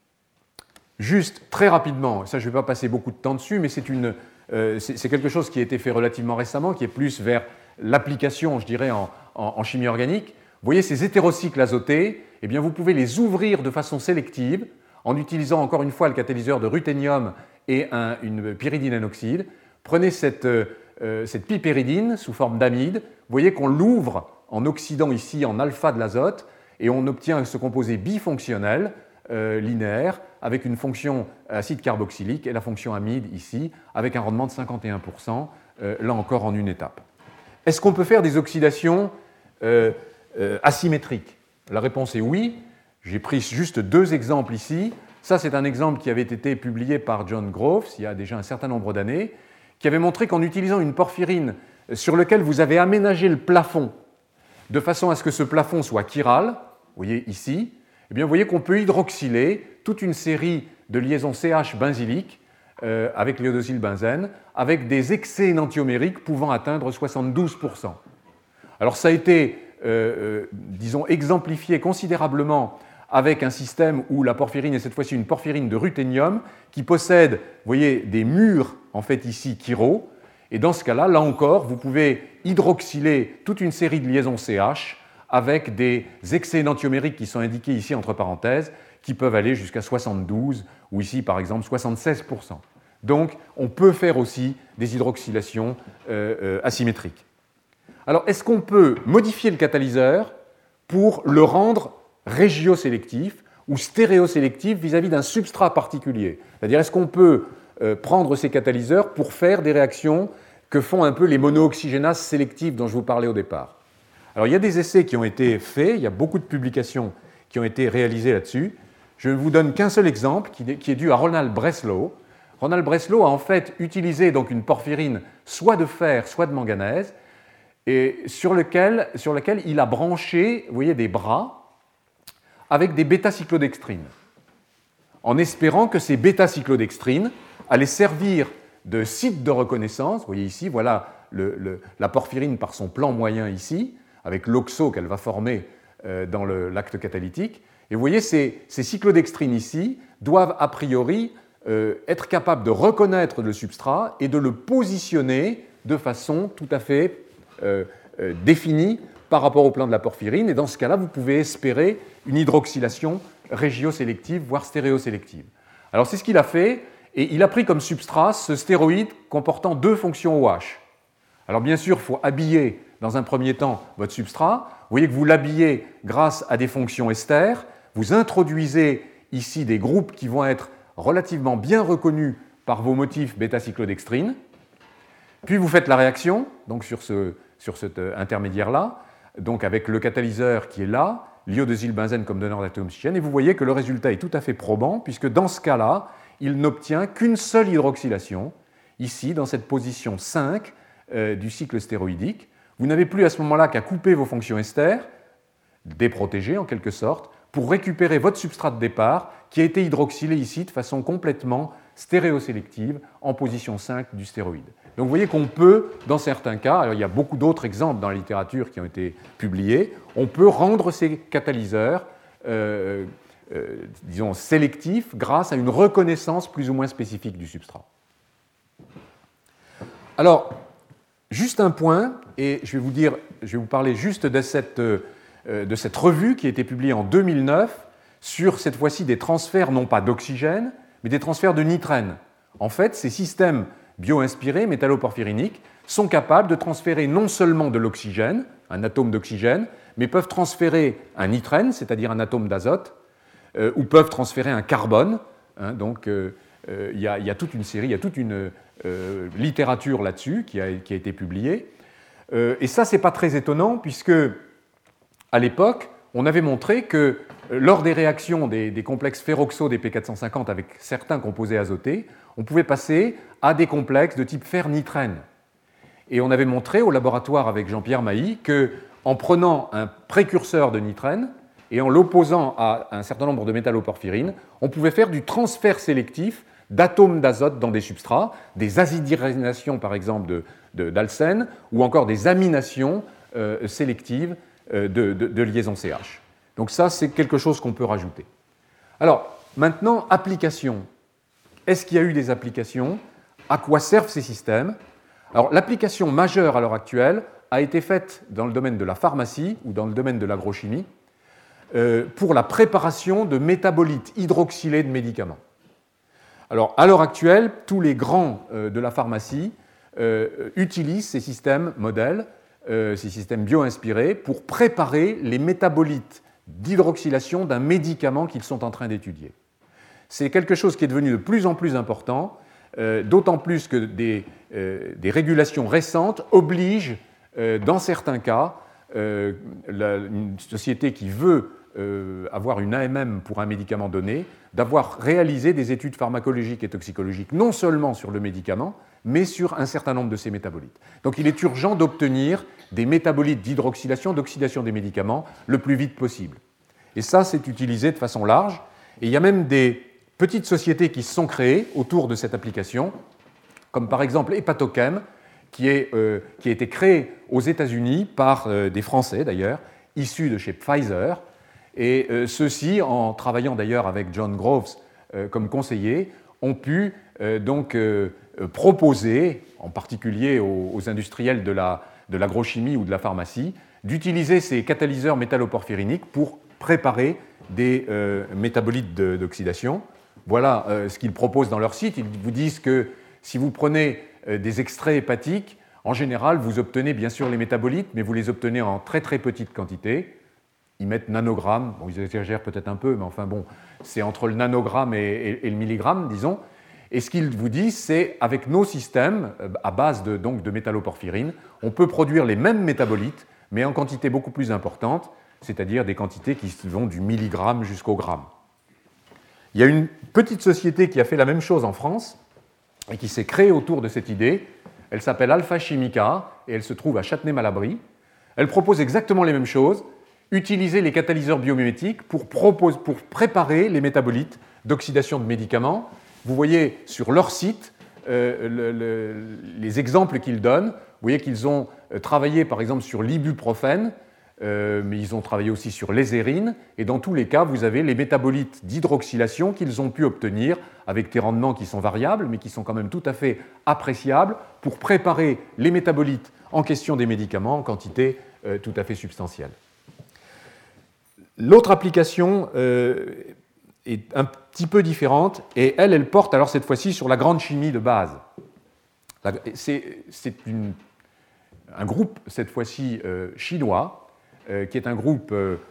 Juste très rapidement, ça je ne vais pas passer beaucoup de temps dessus, mais c'est quelque chose qui a été fait relativement récemment, qui est plus vers l'application, je dirais, en chimie organique. Vous voyez ces hétérocycles azotés, eh bien, vous pouvez les ouvrir de façon sélective en utilisant encore une fois le catalyseur de ruthénium et une pyridine N-oxyde. Prenez cette pipéridine sous forme d'amide, vous voyez qu'on l'ouvre en oxydant ici en alpha de l'azote et on obtient ce composé bifonctionnel linéaire avec une fonction acide carboxylique et la fonction amide ici avec un rendement de 51%, là encore en une étape. Est-ce qu'on peut faire des oxydations asymétriques? La réponse est oui. J'ai pris juste deux exemples ici. Ça, c'est un exemple qui avait été publié par John Groves il y a déjà un certain nombre d'années, qui avait montré qu'en utilisant une porphyrine sur laquelle vous avez aménagé le plafond de façon à ce que ce plafond soit chiral, vous voyez ici, eh bien, vous voyez qu'on peut hydroxyler toute une série de liaisons CH benzyliques avec l'iodosylbenzène, avec des excès énantiomériques pouvant atteindre 72%. Alors ça a été, disons, exemplifié considérablement avec un système où la porphyrine est cette fois-ci une porphyrine de ruthénium qui possède, vous voyez, des murs, en fait ici, chiro, et dans ce cas-là, là encore, vous pouvez hydroxyler toute une série de liaisons CH avec des excès énantiomériques qui sont indiqués ici entre parenthèses, qui peuvent aller jusqu'à 72, ou ici par exemple 76%. Donc on peut faire aussi des hydroxylations asymétriques. Alors est-ce qu'on peut modifier le catalyseur pour le rendre régiosélectif ou stéréosélectif vis-à-vis d'un substrat particulier? C'est-à-dire est-ce qu'on peut prendre ces catalyseurs pour faire des réactions que font un peu les monooxygénases sélectives dont je vous parlais au départ? Alors il y a des essais qui ont été faits, il y a beaucoup de publications qui ont été réalisées là-dessus. Je ne vous donne qu'un seul exemple qui est dû à Ronald Breslow. Ronald Breslow a en fait utilisé donc une porphyrine soit de fer, soit de manganèse, et sur lequel il a branché, vous voyez, des bras avec des bêta-cyclodextrines. en espérant que ces bêta-cyclodextrines allaient servir de site de reconnaissance. Vous voyez ici, voilà la porphyrine par son plan moyen ici, avec l'oxo qu'elle va former dans l'acte catalytique. Et vous voyez, ces cyclodextrines ici doivent a priori être capables de reconnaître le substrat et de le positionner de façon tout à fait définie par rapport au plan de la porphyrine. Et dans ce cas-là, vous pouvez espérer une hydroxylation régiosélective, voire stéréosélective. Alors c'est ce qu'il a fait, et il a pris comme substrat ce stéroïde comportant 2 fonctions OH. Alors bien sûr, il faut habiller dans un premier temps votre substrat. Vous voyez que vous l'habillez grâce à des fonctions esters. Vous introduisez ici des groupes qui vont être relativement bien reconnus par vos motifs bêta-cyclodextrine. Puis vous faites la réaction, donc sur cet intermédiaire-là, donc avec le catalyseur qui est là, l'iodosylbenzène comme donneur d'atomoxygène, et vous voyez que le résultat est tout à fait probant, puisque dans ce cas-là, il n'obtient qu'une seule hydroxylation, ici, dans cette position 5 du cycle stéroïdique. Vous n'avez plus à ce moment-là qu'à couper vos fonctions esters, déprotégées en quelque sorte, pour récupérer votre substrat de départ qui a été hydroxylé ici de façon complètement stéréosélective en position 5 du stéroïde. Donc vous voyez qu'on peut, dans certains cas, alors il y a beaucoup d'autres exemples dans la littérature qui ont été publiés, on peut rendre ces catalyseurs disons sélectifs grâce à une reconnaissance plus ou moins spécifique du substrat. Alors, juste un point, et je vais vous parler juste de cette revue qui a été publiée en 2009 sur cette fois-ci des transferts non pas d'oxygène, mais des transferts de nitrène. En fait, ces systèmes bio-inspirés métalloporphyriniques sont capables de transférer non seulement de l'oxygène, un atome d'oxygène, mais peuvent transférer un nitrène, c'est-à-dire un atome d'azote, ou peuvent transférer un carbone. Donc, il y a toute une série, il y a toute une littérature là-dessus qui a été publiée. Et ça, ce n'est pas très étonnant, puisque à l'époque, on avait montré que lors des réactions des complexes ferroxo des P450 avec certains composés azotés, on pouvait passer à des complexes de type fer-nitrène. Et on avait montré au laboratoire avec Jean-Pierre Mailly qu'en prenant un précurseur de nitrène et en l'opposant à un certain nombre de métalloporphyrines, on pouvait faire du transfert sélectif d'atomes d'azote dans des substrats, des azidyrinations par exemple d'alcène, ou encore des aminations sélectives de liaison CH. Donc ça, c'est quelque chose qu'on peut rajouter. Alors, maintenant, application. Est-ce qu'il y a eu des applications? À quoi servent ces systèmes? Alors, l'application majeure à l'heure actuelle a été faite dans le domaine de la pharmacie ou dans le domaine de l'agrochimie pour la préparation de métabolites hydroxylés de médicaments. Alors, à l'heure actuelle, tous les grands de la pharmacie utilisent ces systèmes modèles, ces systèmes bio-inspirés, pour préparer les métabolites d'hydroxylation d'un médicament qu'ils sont en train d'étudier. C'est quelque chose qui est devenu de plus en plus important, d'autant plus que des régulations récentes obligent, dans certains cas, une société qui veut avoir une AMM pour un médicament donné, d'avoir réalisé des études pharmacologiques et toxicologiques, non seulement sur le médicament, mais sur un certain nombre de ces métabolites. Donc il est urgent d'obtenir des métabolites d'hydroxylation, d'oxydation des médicaments le plus vite possible. Et ça, c'est utilisé de façon large. Et il y a même des petites sociétés qui se sont créées autour de cette application, comme par exemple Hepatochem, qui a été créé aux États-Unis par des Français d'ailleurs, issus de chez Pfizer. Et ceux-ci, en travaillant d'ailleurs avec John Groves comme conseiller, ont pu donc proposer, en particulier aux industriels de l'agrochimie ou de la pharmacie, d'utiliser ces catalyseurs métalloporphyriniques pour préparer des métabolites d'oxydation. Voilà ce qu'ils proposent dans leur site. Ils vous disent que si vous prenez des extraits hépatiques, en général, vous obtenez bien sûr les métabolites, mais vous les obtenez en très très petite quantité. Ils mettent nanogrammes, bon, ils exagèrent peut-être un peu, mais enfin bon, c'est entre le nanogramme et le milligramme, disons. Et ce qu'ils vous disent, c'est avec nos systèmes, à base de métalloporphyrine, on peut produire les mêmes métabolites, mais en quantité beaucoup plus importante, c'est-à-dire des quantités qui vont du milligramme jusqu'au gramme. Il y a une petite société qui a fait la même chose en France et qui s'est créée autour de cette idée. Elle s'appelle Alpha Chimica et elle se trouve à Châtenay-Malabry. Elle propose exactement les mêmes choses, utiliser les catalyseurs biomimétiques pour préparer les métabolites d'oxydation de médicaments. Vous voyez sur leur site les exemples qu'ils donnent. Vous voyez qu'ils ont travaillé par exemple sur l'ibuprofène, mais ils ont travaillé aussi sur l'ezérine, et dans tous les cas, vous avez les métabolites d'hydroxylation qu'ils ont pu obtenir avec des rendements qui sont variables, mais qui sont quand même tout à fait appréciables pour préparer les métabolites en question des médicaments en quantité tout à fait substantielle. L'autre application est un petit peu différente, et elle porte alors cette fois-ci sur la grande chimie de base. C'est un groupe, cette fois-ci chinois, qui est un groupe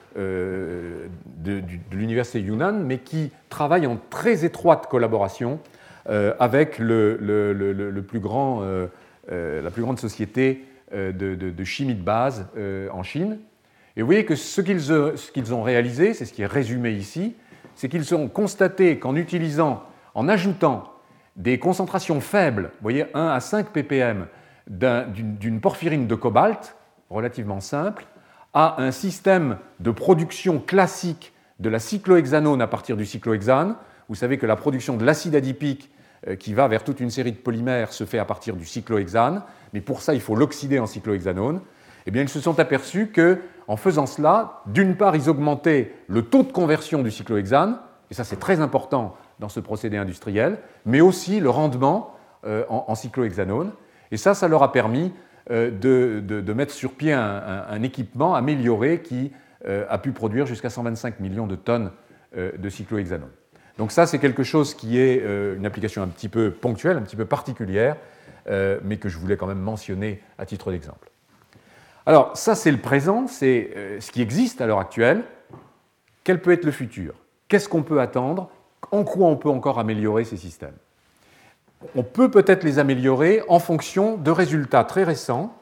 de l'université Yunnan, mais qui travaille en très étroite collaboration avec la plus grande société de chimie de base en Chine. Et vous voyez que ce qu'ils ont réalisé, c'est ce qui est résumé ici, c'est qu'ils ont constaté qu'en ajoutant des concentrations faibles, vous voyez 1 à 5 ppm d'une porphyrine de cobalt, relativement simple, à un système de production classique de la cyclohexanone à partir du cyclohexane. Vous savez que la production de l'acide adipique qui va vers toute une série de polymères se fait à partir du cyclohexane, mais pour ça, il faut l'oxyder en cyclohexanone. Eh bien, ils se sont aperçus qu'en faisant cela, d'une part, ils augmentaient le taux de conversion du cyclohexane, et ça c'est très important dans ce procédé industriel, mais aussi le rendement en cyclohexanone. Et ça leur a permis de mettre sur pied un équipement amélioré qui a pu produire jusqu'à 125 millions de tonnes de cyclohexanone. Donc ça, c'est quelque chose qui est une application un petit peu ponctuelle, un petit peu particulière, mais que je voulais quand même mentionner à titre d'exemple. Alors ça, c'est le présent, c'est ce qui existe à l'heure actuelle. Quel peut être le futur? Qu'est-ce qu'on peut attendre? En quoi on peut encore améliorer ces systèmes? On peut peut-être les améliorer en fonction de résultats très récents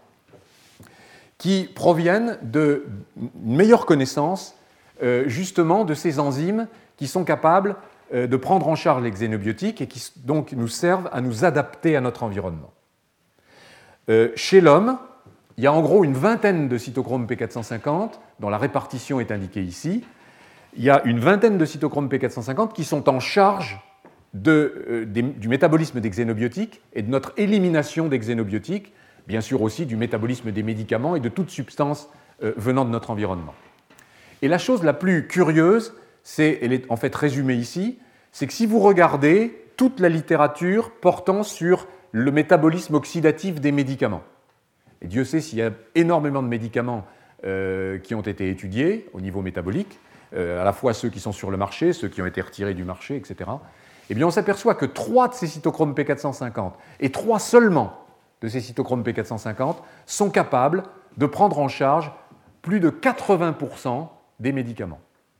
qui proviennent d'une meilleure connaissance justement de ces enzymes qui sont capables de prendre en charge les xénobiotiques et qui donc nous servent à nous adapter à notre environnement. Chez l'homme, il y a en gros une vingtaine de cytochromes P450 dont la répartition est indiquée ici. Il y a une vingtaine de cytochromes P450 qui sont en charge du métabolisme des xénobiotiques et de notre élimination des xénobiotiques, bien sûr aussi du métabolisme des médicaments et de toute substance venant de notre environnement. Et la chose la plus curieuse, elle est en fait résumée ici, c'est que si vous regardez toute la littérature portant sur le métabolisme oxydatif des médicaments, et Dieu sait s'il y a énormément de médicaments qui ont été étudiés au niveau métabolique, à la fois ceux qui sont sur le marché, ceux qui ont été retirés du marché, etc., eh bien on s'aperçoit que 3 de ces cytochromes P450 et 3 seulement de ces cytochromes P450 sont capables de prendre en charge plus de 80% des médicaments.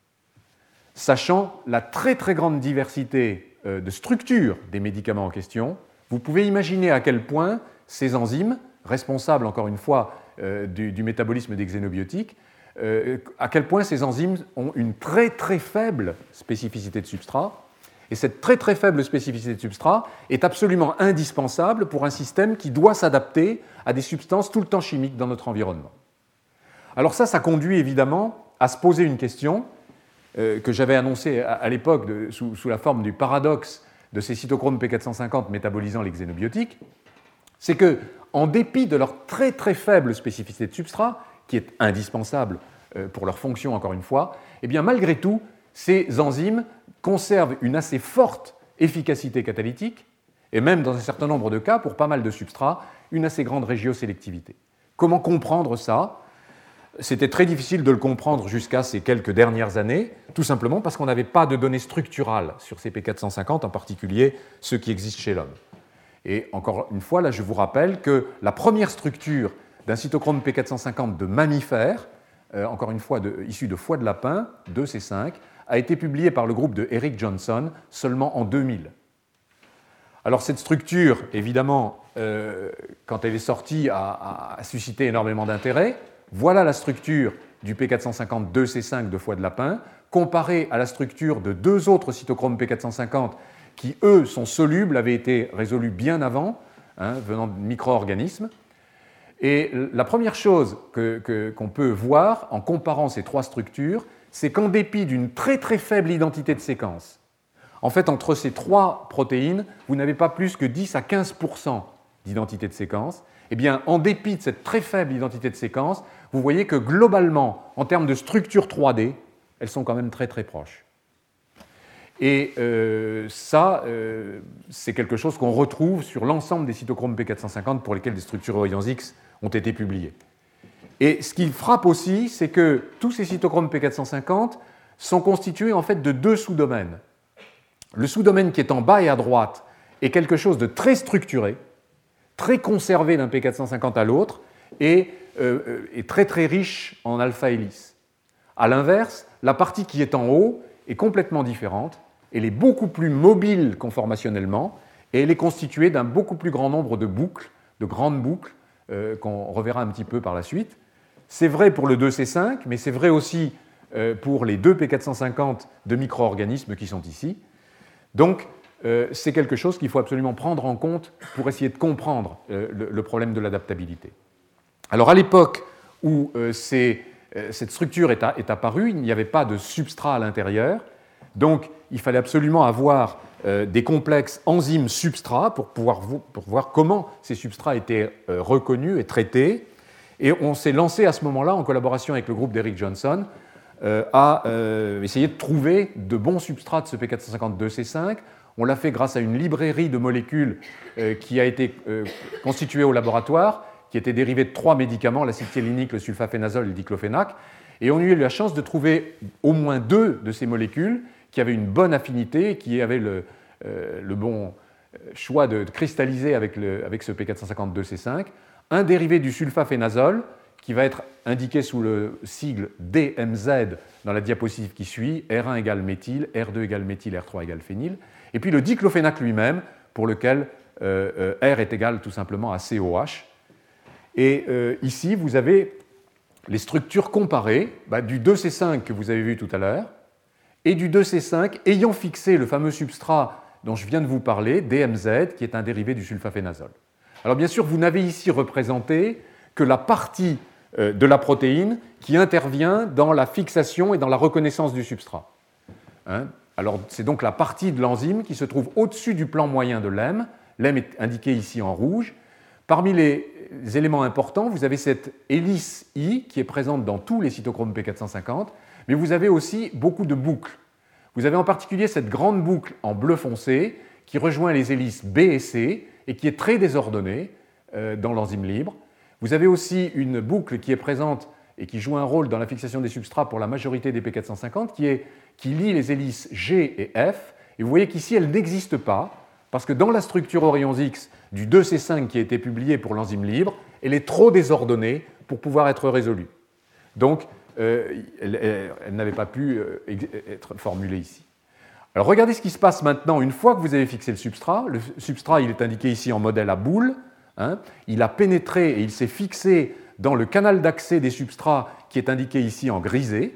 Sachant la très très grande diversité de structure des médicaments en question, vous pouvez imaginer à quel point ces enzymes, responsables encore une fois du métabolisme des xénobiotiques, à quel point ces enzymes ont une très très faible spécificité de substrat. Et cette très très faible spécificité de substrat est absolument indispensable pour un système qui doit s'adapter à des substances tout le temps chimiques dans notre environnement. Alors ça conduit évidemment à se poser une question que j'avais annoncée à l'époque sous la forme du paradoxe de ces cytochromes P450 métabolisant les xénobiotiques, c'est que, en dépit de leur très très faible spécificité de substrat, qui est indispensable pour leur fonction encore une fois, eh bien malgré tout, ces enzymes conservent une assez forte efficacité catalytique et même dans un certain nombre de cas, pour pas mal de substrats, une assez grande régiosélectivité. Comment comprendre ça? C'était très difficile de le comprendre jusqu'à ces quelques dernières années, tout simplement parce qu'on n'avait pas de données structurales sur ces P450, en particulier ceux qui existent chez l'homme. Et encore une fois, là, je vous rappelle que la première structure d'un cytochrome P450 de mammifère, encore une fois issu de foie de lapin, 2C5, a été publiée par le groupe de Eric Johnson seulement en 2000. Alors cette structure, évidemment, quand elle est sortie, a suscité énormément d'intérêt. Voilà la structure du P450 2C5 de foie de lapin, comparée à la structure de 2 autres cytochromes P450 qui, eux, sont solubles, avaient été résolus bien avant, venant de micro-organismes. Et la première chose qu'on peut voir en comparant ces 3 structures, c'est qu'en dépit d'une très très faible identité de séquence, En fait, entre ces trois protéines, vous n'avez pas plus que 10 à 15% d'identité de séquence. Eh bien, en dépit de cette très faible identité de séquence, vous voyez que globalement, en termes de structure 3D, elles sont quand même très très proches. Et c'est quelque chose qu'on retrouve sur l'ensemble des cytochromes P450 pour lesquels des structures Orions X ont été publiées. Et ce qui frappe aussi, c'est que tous ces cytochromes P450 sont constitués en fait de deux sous-domaines. Le sous-domaine qui est en bas et à droite est quelque chose de très structuré, très conservé d'un P450 à l'autre, et très très riche en alpha-hélices. A l'inverse, la partie qui est en haut est complètement différente, elle est beaucoup plus mobile conformationnellement, et elle est constituée d'un beaucoup plus grand nombre de boucles, de grandes boucles, qu'on reverra un petit peu par la suite. C'est vrai pour le 2C5, mais c'est vrai aussi pour les deux P450 de micro-organismes qui sont ici. Donc, c'est quelque chose qu'il faut absolument prendre en compte pour essayer de comprendre le problème de l'adaptabilité. Alors, à l'époque où cette structure est apparue, il n'y avait pas de substrat à l'intérieur, donc il fallait absolument avoir des complexes enzymes-substrats pour voir comment ces substrats étaient reconnus et traités. Et on s'est lancé à ce moment-là, en collaboration avec le groupe d'Eric Johnson, à essayer de trouver de bons substrats de ce P452C5. On l'a fait grâce à une librairie de molécules qui a été constituée au laboratoire, qui était dérivée de trois médicaments, l'acétylénique, le sulfaphénazole et le diclofénac. Et on a eu la chance de trouver au moins deux de ces molécules qui avaient une bonne affinité, qui avaient le bon choix de cristalliser avec ce P452C5. Un dérivé du sulfaphénazole, qui va être indiqué sous le sigle DMZ dans la diapositive qui suit, R1 égale méthyle, R2 égale méthyle, R3 égale phényl, et puis le diclofénac lui-même, pour lequel R est égal tout simplement à COH. Et ici, vous avez les structures comparées du 2C5 que vous avez vu tout à l'heure, et du 2C5 ayant fixé le fameux substrat dont je viens de vous parler, DMZ, qui est un dérivé du sulfaphénazole. Alors bien sûr, vous n'avez ici représenté que la partie de la protéine qui intervient dans la fixation et dans la reconnaissance du substrat. Alors c'est donc la partie de l'enzyme qui se trouve au-dessus du plan moyen de l'EM. L'EM est indiqué ici en rouge. Parmi les éléments importants, vous avez cette hélice I qui est présente dans tous les cytochromes P450, mais vous avez aussi beaucoup de boucles. Vous avez en particulier cette grande boucle en bleu foncé qui rejoint les hélices B et C et qui est très désordonnée dans l'enzyme libre. Vous avez aussi une boucle qui est présente et qui joue un rôle dans la fixation des substrats pour la majorité des P450, qui lie les hélices G et F. Et vous voyez qu'ici, elle n'existe pas, parce que dans la structure Orions X du 2C5 qui a été publié pour l'enzyme libre, elle est trop désordonnée pour pouvoir être résolue. Donc, elle n'avait pas pu être formulée ici. Alors, regardez ce qui se passe maintenant une fois que vous avez fixé le substrat. Le substrat, il est indiqué ici en modèle à boule. Il a pénétré et il s'est fixé dans le canal d'accès des substrats qui est indiqué ici en grisé.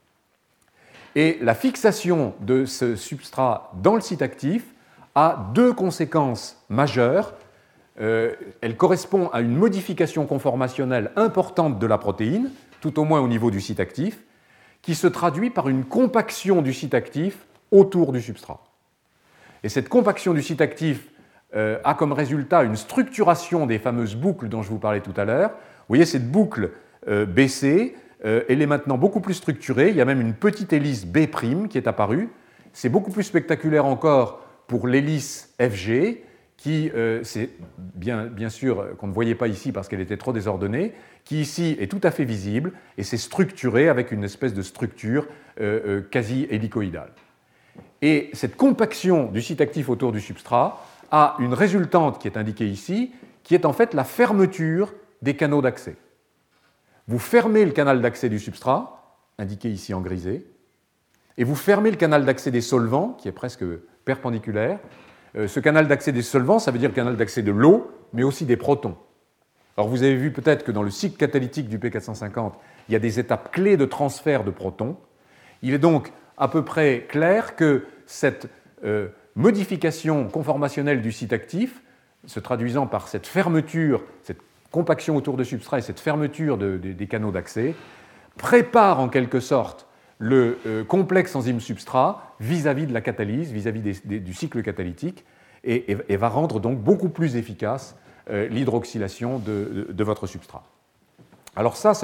Et la fixation de ce substrat dans le site actif a deux conséquences majeures. Elle correspond à une modification conformationnelle importante de la protéine, tout au moins au niveau du site actif, qui se traduit par une compaction du site actif autour du substrat. Et cette compaction du site actif a comme résultat une structuration des fameuses boucles dont je vous parlais tout à l'heure. Vous voyez cette boucle BC, elle est maintenant beaucoup plus structurée. Il y a même une petite hélice B' qui est apparue. C'est beaucoup plus spectaculaire encore pour l'hélice FG, qui, c'est bien sûr qu'on ne voyait pas ici parce qu'elle était trop désordonnée, qui ici est tout à fait visible et c'est structuré avec une espèce de structure quasi hélicoïdale. Et cette compaction du site actif autour du substrat a une résultante qui est indiquée ici, qui est en fait la fermeture des canaux d'accès. Vous fermez le canal d'accès du substrat, indiqué ici en grisé, et vous fermez le canal d'accès des solvants, qui est presque perpendiculaire. Ce canal d'accès des solvants, ça veut dire le canal d'accès de l'eau, mais aussi des protons. Alors vous avez vu peut-être que dans le cycle catalytique du P450, il y a des étapes clés de transfert de protons. Il est donc à peu près clair que cette modification conformationnelle du site actif, se traduisant par cette fermeture, cette compaction autour de substrat et cette fermeture des canaux d'accès, prépare en quelque sorte le complexe enzyme-substrat vis-à-vis de la catalyse, vis-à-vis du cycle catalytique, et va rendre donc beaucoup plus efficace l'hydroxylation de votre substrat. Alors ça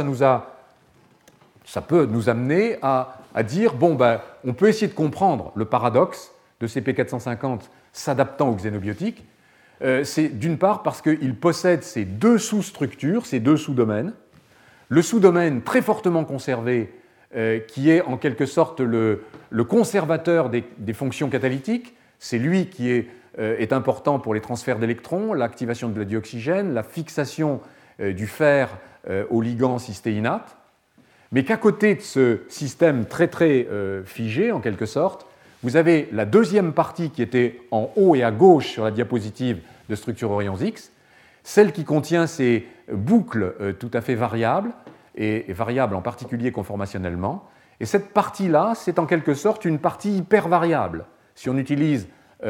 peut nous amener à dire, bon, ben, on peut essayer de comprendre le paradoxe de ces P450 s'adaptant aux xénobiotiques. C'est d'une part parce qu'ils possèdent ces deux sous-structures, ces deux sous-domaines. Le sous-domaine très fortement conservé, qui est en quelque sorte le conservateur des fonctions catalytiques, c'est lui qui est important pour les transferts d'électrons, l'activation de dioxygène, la fixation du fer au ligand cystéinate, mais qu'à côté de ce système très très figé, en quelque sorte, vous avez la deuxième partie qui était en haut et à gauche sur la diapositive de structure Orions X, celle qui contient ces boucles tout à fait variables, et variables en particulier conformationnellement. Et cette partie-là, c'est en quelque sorte une partie hyper variable. Si on utilise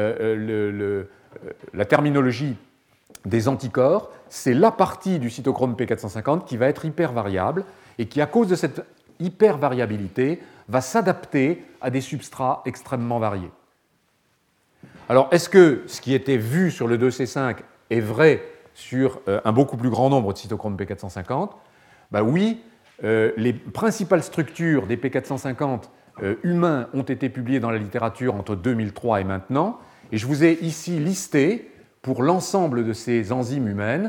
la terminologie des anticorps, c'est la partie du cytochrome P450 qui va être hyper variable et qui, à cause de cette hyper variabilité, va s'adapter à des substrats extrêmement variés. Alors, est-ce que ce qui était vu sur le 2C5 est vrai sur un beaucoup plus grand nombre de cytochromes P450 ? Ben oui, les principales structures des P450 humains ont été publiées dans la littérature entre 2003 et maintenant, et je vous ai ici listé, pour l'ensemble de ces enzymes humaines,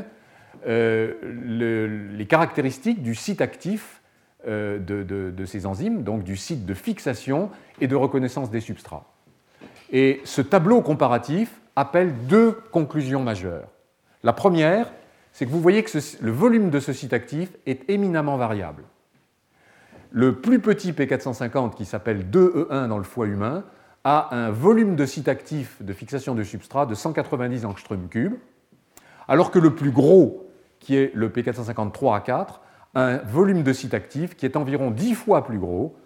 les caractéristiques du site actif de ces enzymes, donc du site de fixation et de reconnaissance des substrats. Et ce tableau comparatif appelle deux conclusions majeures. La première, c'est que vous voyez que le volume de ce site actif est éminemment variable. Le plus petit P450, qui s'appelle 2E1 dans le foie humain, a un volume de site actif de fixation de substrat de 190 angstroms-cubes, alors que le plus gros, qui est le P450 3A4, a un volume de site actif qui est environ 10 fois plus gros,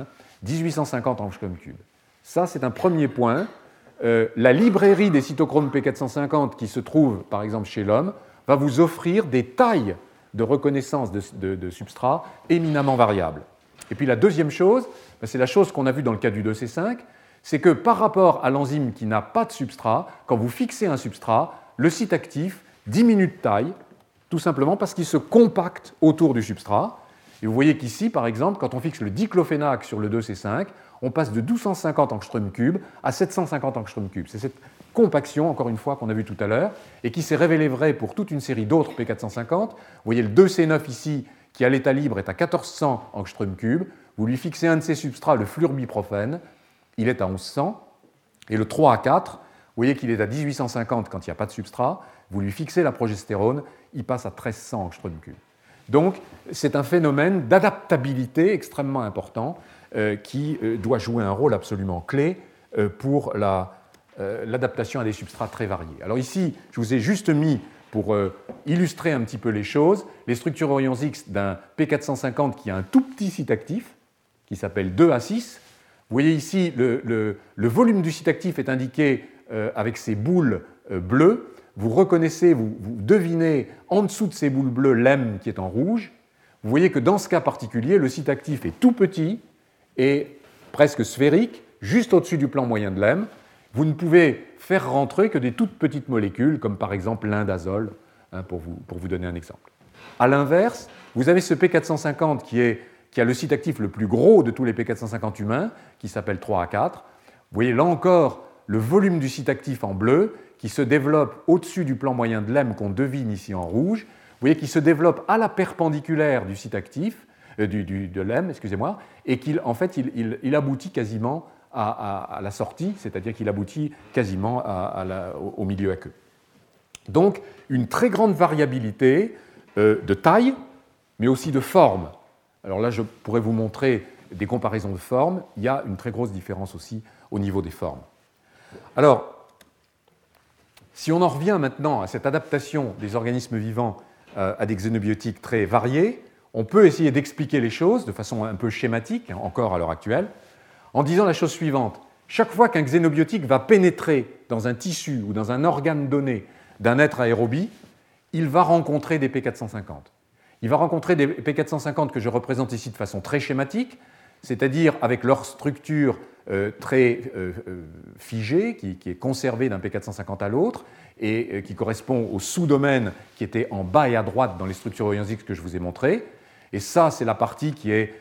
1850 angstroms-cubes. Ça, c'est un premier point. La librairie des cytochromes P450 qui se trouve, par exemple, chez l'homme, va vous offrir des tailles de reconnaissance de substrats éminemment variables. Et puis la deuxième chose, c'est la chose qu'on a vue dans le cas du 2C5, c'est que par rapport à l'enzyme qui n'a pas de substrat, quand vous fixez un substrat, le site actif diminue de taille, tout simplement parce qu'il se compacte autour du substrat. Et vous voyez qu'ici, par exemple, quand on fixe le diclofénac sur le 2C5, on passe de 1250 angstroms-cubes à 750 angstroms-cubes. C'est cette compaction, encore une fois, qu'on a vue tout à l'heure, et qui s'est révélée vraie pour toute une série d'autres P450. Vous voyez le 2C9 ici, qui à l'état libre est à 1400 angstroms-cubes. Vous lui fixez un de ses substrats, le fluorbiprophène, il est à 1100. Et le 3A4, vous voyez qu'il est à 1850 quand il n'y a pas de substrat. Vous lui fixez la progestérone, il passe à 1300 angstroms-cubes. Donc, c'est un phénomène d'adaptabilité extrêmement important qui doit jouer un rôle absolument clé pour l'adaptation à des substrats très variés. Alors ici, je vous ai juste mis, pour illustrer un petit peu les choses, les structures Orions X d'un P450 qui a un tout petit site actif, qui s'appelle 2A6. Vous voyez ici, le volume du site actif est indiqué avec ces boules bleues. Vous reconnaissez, vous devinez en dessous de ces boules bleues l'M qui est en rouge. Vous voyez que dans ce cas particulier, le site actif est tout petit et presque sphérique, juste au-dessus du plan moyen de l'M. Vous ne pouvez faire rentrer que des toutes petites molécules, comme par exemple l'indazole, pour vous donner un exemple. A l'inverse, vous avez ce P450 qui a le site actif le plus gros de tous les P450 humains, qui s'appelle 3A4. Vous voyez là encore le volume du site actif en bleu, qui se développe au-dessus du plan moyen de l'M qu'on devine ici en rouge. Vous voyez qu'il se développe à la perpendiculaire du site actif, de l'M, excusez-moi, et qu'il en fait, il aboutit quasiment à la sortie, c'est-à-dire qu'il aboutit quasiment au milieu aqueux. Donc, une très grande variabilité de taille, mais aussi de forme. Alors là, je pourrais vous montrer des comparaisons de formes. Il y a une très grosse différence aussi au niveau des formes. Alors, si on en revient maintenant à cette adaptation des organismes vivants à des xénobiotiques très variés, on peut essayer d'expliquer les choses de façon un peu schématique, encore à l'heure actuelle, en disant la chose suivante. Chaque fois qu'un xénobiotique va pénétrer dans un tissu ou dans un organe donné d'un être aérobie, il va rencontrer des P450. Il va rencontrer des P450 que je représente ici de façon très schématique. c'est-à-dire avec leur structure très figée, qui est conservée d'un P450 à l'autre, et qui correspond au sous-domaine qui était en bas et à droite dans les structures Orions X que je vous ai montrées. Et ça, c'est la partie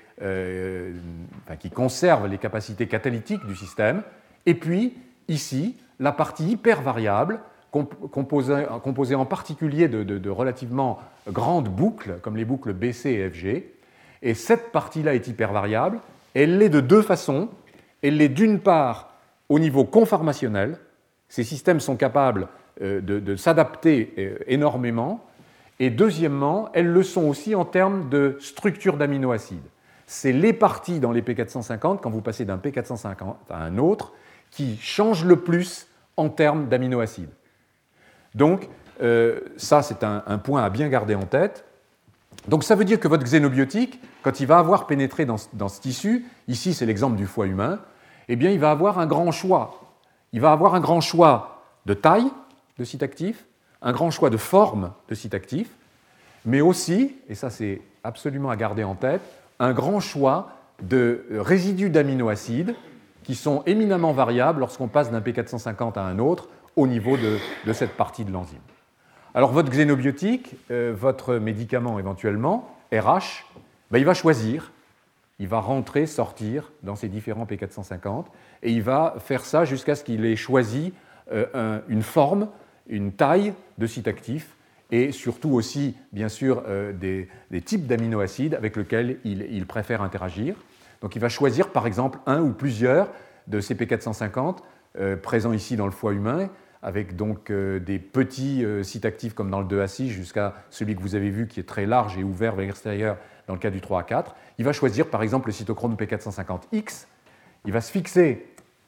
qui conserve les capacités catalytiques du système. Et puis, ici, la partie hyper variable, composée en particulier de relativement grandes boucles, comme les boucles BC et FG. Et cette partie-là est hyper variable. Elle l'est de deux façons. Elle l'est d'une part au niveau conformationnel. Ces systèmes sont capables de s'adapter énormément. Et deuxièmement, elles le sont aussi en termes de structure d'aminoacides. C'est les parties dans les P450, quand vous passez d'un P450 à un autre, qui changent le plus en termes d'aminoacides. Donc, ça, c'est un point à bien garder en tête. Donc, ça veut dire que votre xénobiotique, quand il va avoir pénétré dans ce tissu, ici, c'est l'exemple du foie humain, eh bien, il va avoir un grand choix. Il va avoir un grand choix de taille de site actif, un grand choix de forme de site actif, mais aussi, et ça c'est absolument à garder en tête, un grand choix de résidus d'aminoacides qui sont éminemment variables lorsqu'on passe d'un P450 à un autre au niveau de cette partie de l'enzyme. Alors votre xénobiotique, votre médicament éventuellement, RH, il va choisir, il va rentrer, sortir dans ces différents P450 et il va faire ça jusqu'à ce qu'il ait choisi une forme, une taille de site actif et surtout aussi, bien sûr, des types d'aminoacides avec lesquels il préfère interagir. Donc il va choisir, par exemple, un ou plusieurs de ces P450 présents ici dans le foie humain, avec donc des petits sites actifs comme dans le 2A6 jusqu'à celui que vous avez vu qui est très large et ouvert vers l'extérieur dans le cas du 3A4. Il va choisir, par exemple, le cytochrome P450X. Il va se fixer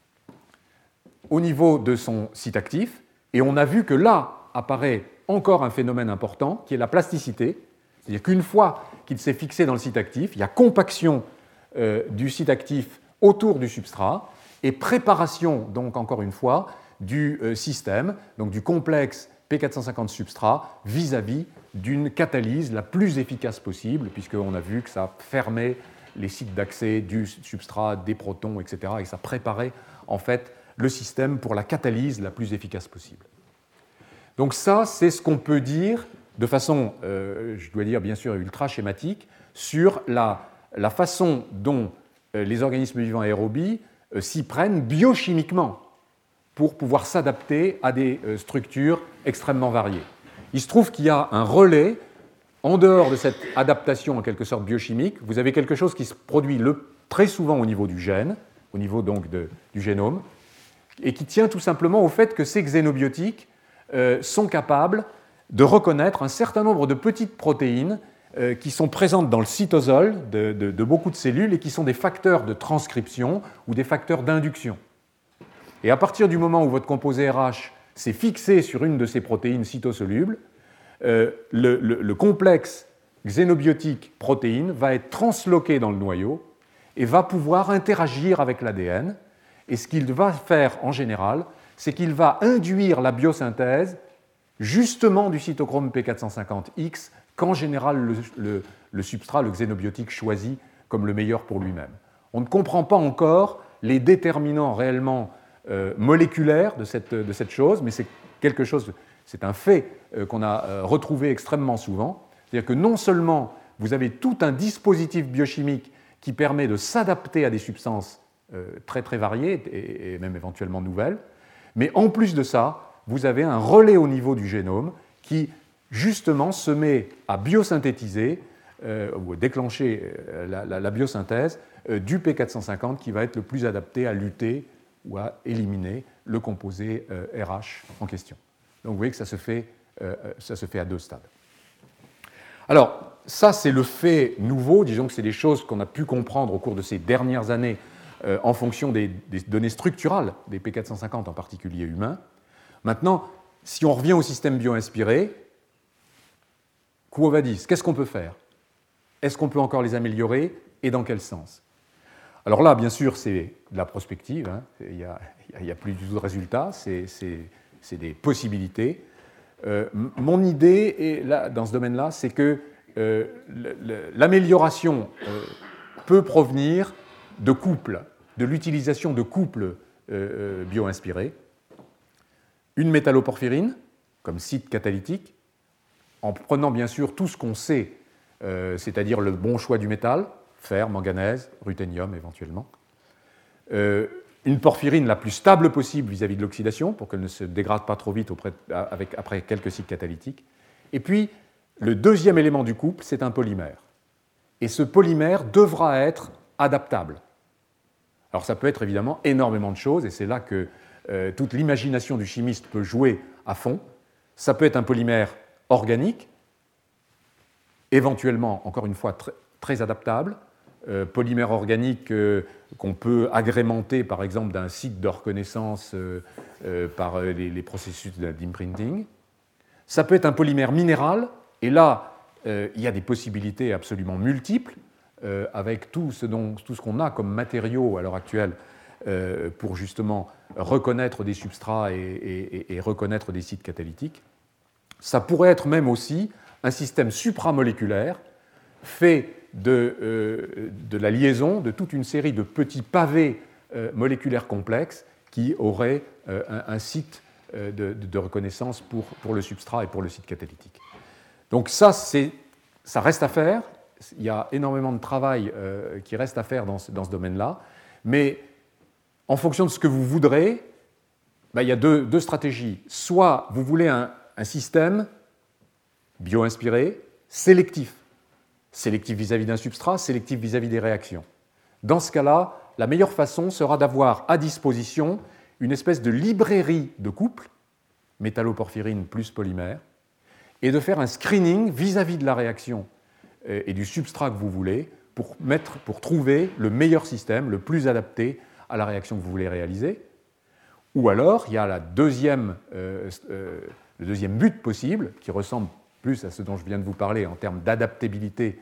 au niveau de son site actif. Et on a vu que là apparaît encore un phénomène important qui est la plasticité. C'est-à-dire qu'une fois qu'il s'est fixé dans le site actif, il y a compaction du site actif autour du substrat et préparation, donc encore une fois, du système, donc du complexe P450 substrat vis-à-vis d'une catalyse la plus efficace possible, puisqu'on a vu que ça fermait les sites d'accès du substrat, des protons, etc., et ça préparait en fait le système pour la catalyse la plus efficace possible. Donc ça, c'est ce qu'on peut dire de façon, je dois dire bien sûr, ultra schématique, sur la façon dont les organismes vivants aérobies s'y prennent biochimiquement pour pouvoir s'adapter à des structures extrêmement variées. Il se trouve qu'il y a un relais, en dehors de cette adaptation en quelque sorte biochimique, vous avez quelque chose qui se produit très souvent au niveau du gène, au niveau donc du génome, et qui tient tout simplement au fait que ces xénobiotiques sont capables de reconnaître un certain nombre de petites protéines qui sont présentes dans le cytosol de beaucoup de cellules et qui sont des facteurs de transcription ou des facteurs d'induction. Et à partir du moment où votre composé RH s'est fixé sur une de ces protéines cytosolubles, le complexe xénobiotique protéine va être transloqué dans le noyau et va pouvoir interagir avec l'ADN. Et ce qu'il va faire en général, c'est qu'il va induire la biosynthèse justement du cytochrome P450X qu'en général le substrat, le xénobiotique, choisit comme le meilleur pour lui-même. On ne comprend pas encore les déterminants réellement moléculaires de cette chose, mais c'est quelque chose, c'est un fait qu'on a retrouvé extrêmement souvent. C'est-à-dire que non seulement vous avez tout un dispositif biochimique qui permet de s'adapter à des substances très très variées et même éventuellement nouvelles, mais en plus de ça, vous avez un relais au niveau du génome qui justement se met à biosynthétiser ou à déclencher la biosynthèse du P450 qui va être le plus adapté à lutter ou à éliminer le composé RH en question. Donc vous voyez que ça se fait à deux stades. Alors, ça c'est le fait nouveau, disons que c'est des choses qu'on a pu comprendre au cours de ces dernières années en fonction des données structurales des P450, en particulier humains. Maintenant, si on revient au système bio-inspiré, quo vadis, qu'est-ce qu'on peut faire? Est-ce qu'on peut encore les améliorer et dans quel sens? Alors là, bien sûr, c'est de la prospective, hein. Il n'y a plus du tout de résultats, c'est des possibilités. Mon idée dans ce domaine-là, c'est que l'amélioration peut provenir de couples, de l'utilisation de couples bio-inspirés. Une métalloporphyrine comme site catalytique, en prenant bien sûr tout ce qu'on sait, c'est-à-dire le bon choix du métal, fer, manganèse, ruthénium éventuellement. Une porphyrine la plus stable possible vis-à-vis de l'oxydation, pour qu'elle ne se dégrade pas trop vite après quelques cycles catalytiques. Et puis, le deuxième élément du couple, c'est un polymère. Et ce polymère devra être adaptable. Alors ça peut être évidemment énormément de choses, et c'est là que toute l'imagination du chimiste peut jouer à fond. Ça peut être un polymère organique, éventuellement, encore une fois, très adaptable, polymère organique qu'on peut agrémenter, par exemple, d'un site de reconnaissance par les processus d'imprinting. Ça peut être un polymère minéral, et là, il y a des possibilités absolument multiples, avec tout ce qu'on a comme matériaux à l'heure actuelle pour justement reconnaître des substrats et reconnaître des sites catalytiques. Ça pourrait être même aussi un système supramoléculaire fait de la liaison de toute une série de petits pavés moléculaires complexes qui auraient un site de reconnaissance pour le substrat et pour le site catalytique. Donc ça reste à faire. Il y a énormément de travail qui reste à faire dans ce domaine-là, mais en fonction de ce que vous voudrez, il y a deux stratégies. Soit vous voulez un système bio-inspiré, sélectif vis-à-vis d'un substrat, sélectif vis-à-vis des réactions. Dans ce cas-là, la meilleure façon sera d'avoir à disposition une espèce de librairie de couples, métalloporphyrine plus polymère, et de faire un screening vis-à-vis de la réaction et du substrat que vous voulez pour trouver le meilleur système, le plus adapté à la réaction que vous voulez réaliser. Ou alors, il y a le deuxième but possible, qui ressemble plus à ce dont je viens de vous parler en termes d'adaptabilité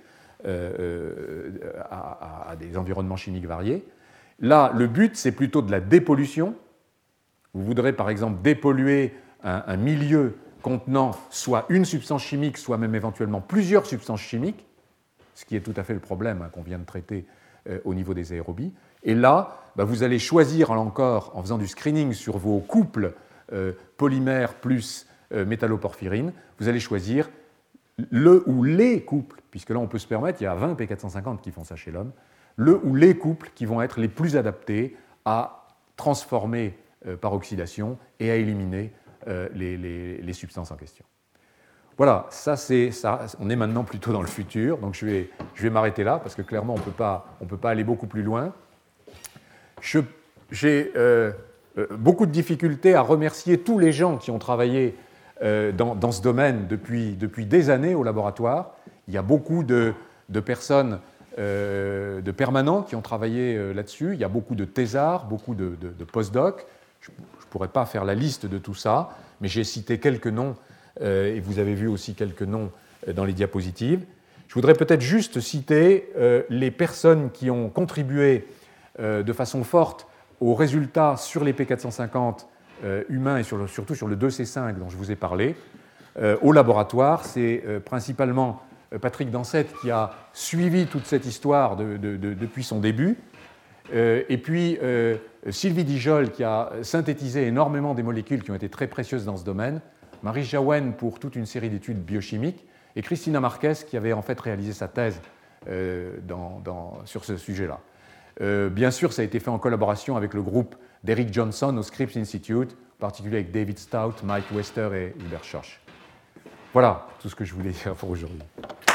à des environnements chimiques variés. Là, le but, c'est plutôt de la dépollution. Vous voudrez, par exemple, dépolluer un milieu contenant soit une substance chimique, soit même éventuellement plusieurs substances chimiques, ce qui est tout à fait le problème qu'on vient de traiter au niveau des aérobies. Et là, vous allez choisir, là encore, en faisant du screening sur vos couples polymères plus métalloporphyrine, vous allez choisir le ou les couples, puisque là on peut se permettre, il y a 20 P450 qui font ça chez l'homme, le ou les couples qui vont être les plus adaptés à transformer par oxydation et à éliminer les substances en question. Voilà, ça, on est maintenant plutôt dans le futur, donc je vais m'arrêter là, parce que clairement on ne peut pas aller beaucoup plus loin. J'ai beaucoup de difficultés à remercier tous les gens qui ont travaillé dans ce domaine depuis des années au laboratoire. Il y a beaucoup de personnes, de permanents qui ont travaillé là-dessus. Il y a beaucoup de thésards, beaucoup de post-docs. Je ne pourrais pas faire la liste de tout ça, mais j'ai cité quelques noms, et vous avez vu aussi quelques noms dans les diapositives. Je voudrais peut-être juste citer les personnes qui ont contribué de façon forte aux résultats sur les P450 humains et surtout sur le 2C5 dont je vous ai parlé. Au laboratoire, c'est principalement Patrick Dansette qui a suivi toute cette histoire depuis son début, et puis Sylvie Dijol qui a synthétisé énormément des molécules qui ont été très précieuses dans ce domaine, Marie Jaouen pour toute une série d'études biochimiques, et Cristina Marquez qui avait en fait réalisé sa thèse sur ce sujet-là. Bien sûr, ça a été fait en collaboration avec le groupe d'Eric Johnson au Scripps Institute, en particulier avec David Stout, Mike Wester et Hubert Schorsch. Voilà tout ce que je voulais dire pour aujourd'hui.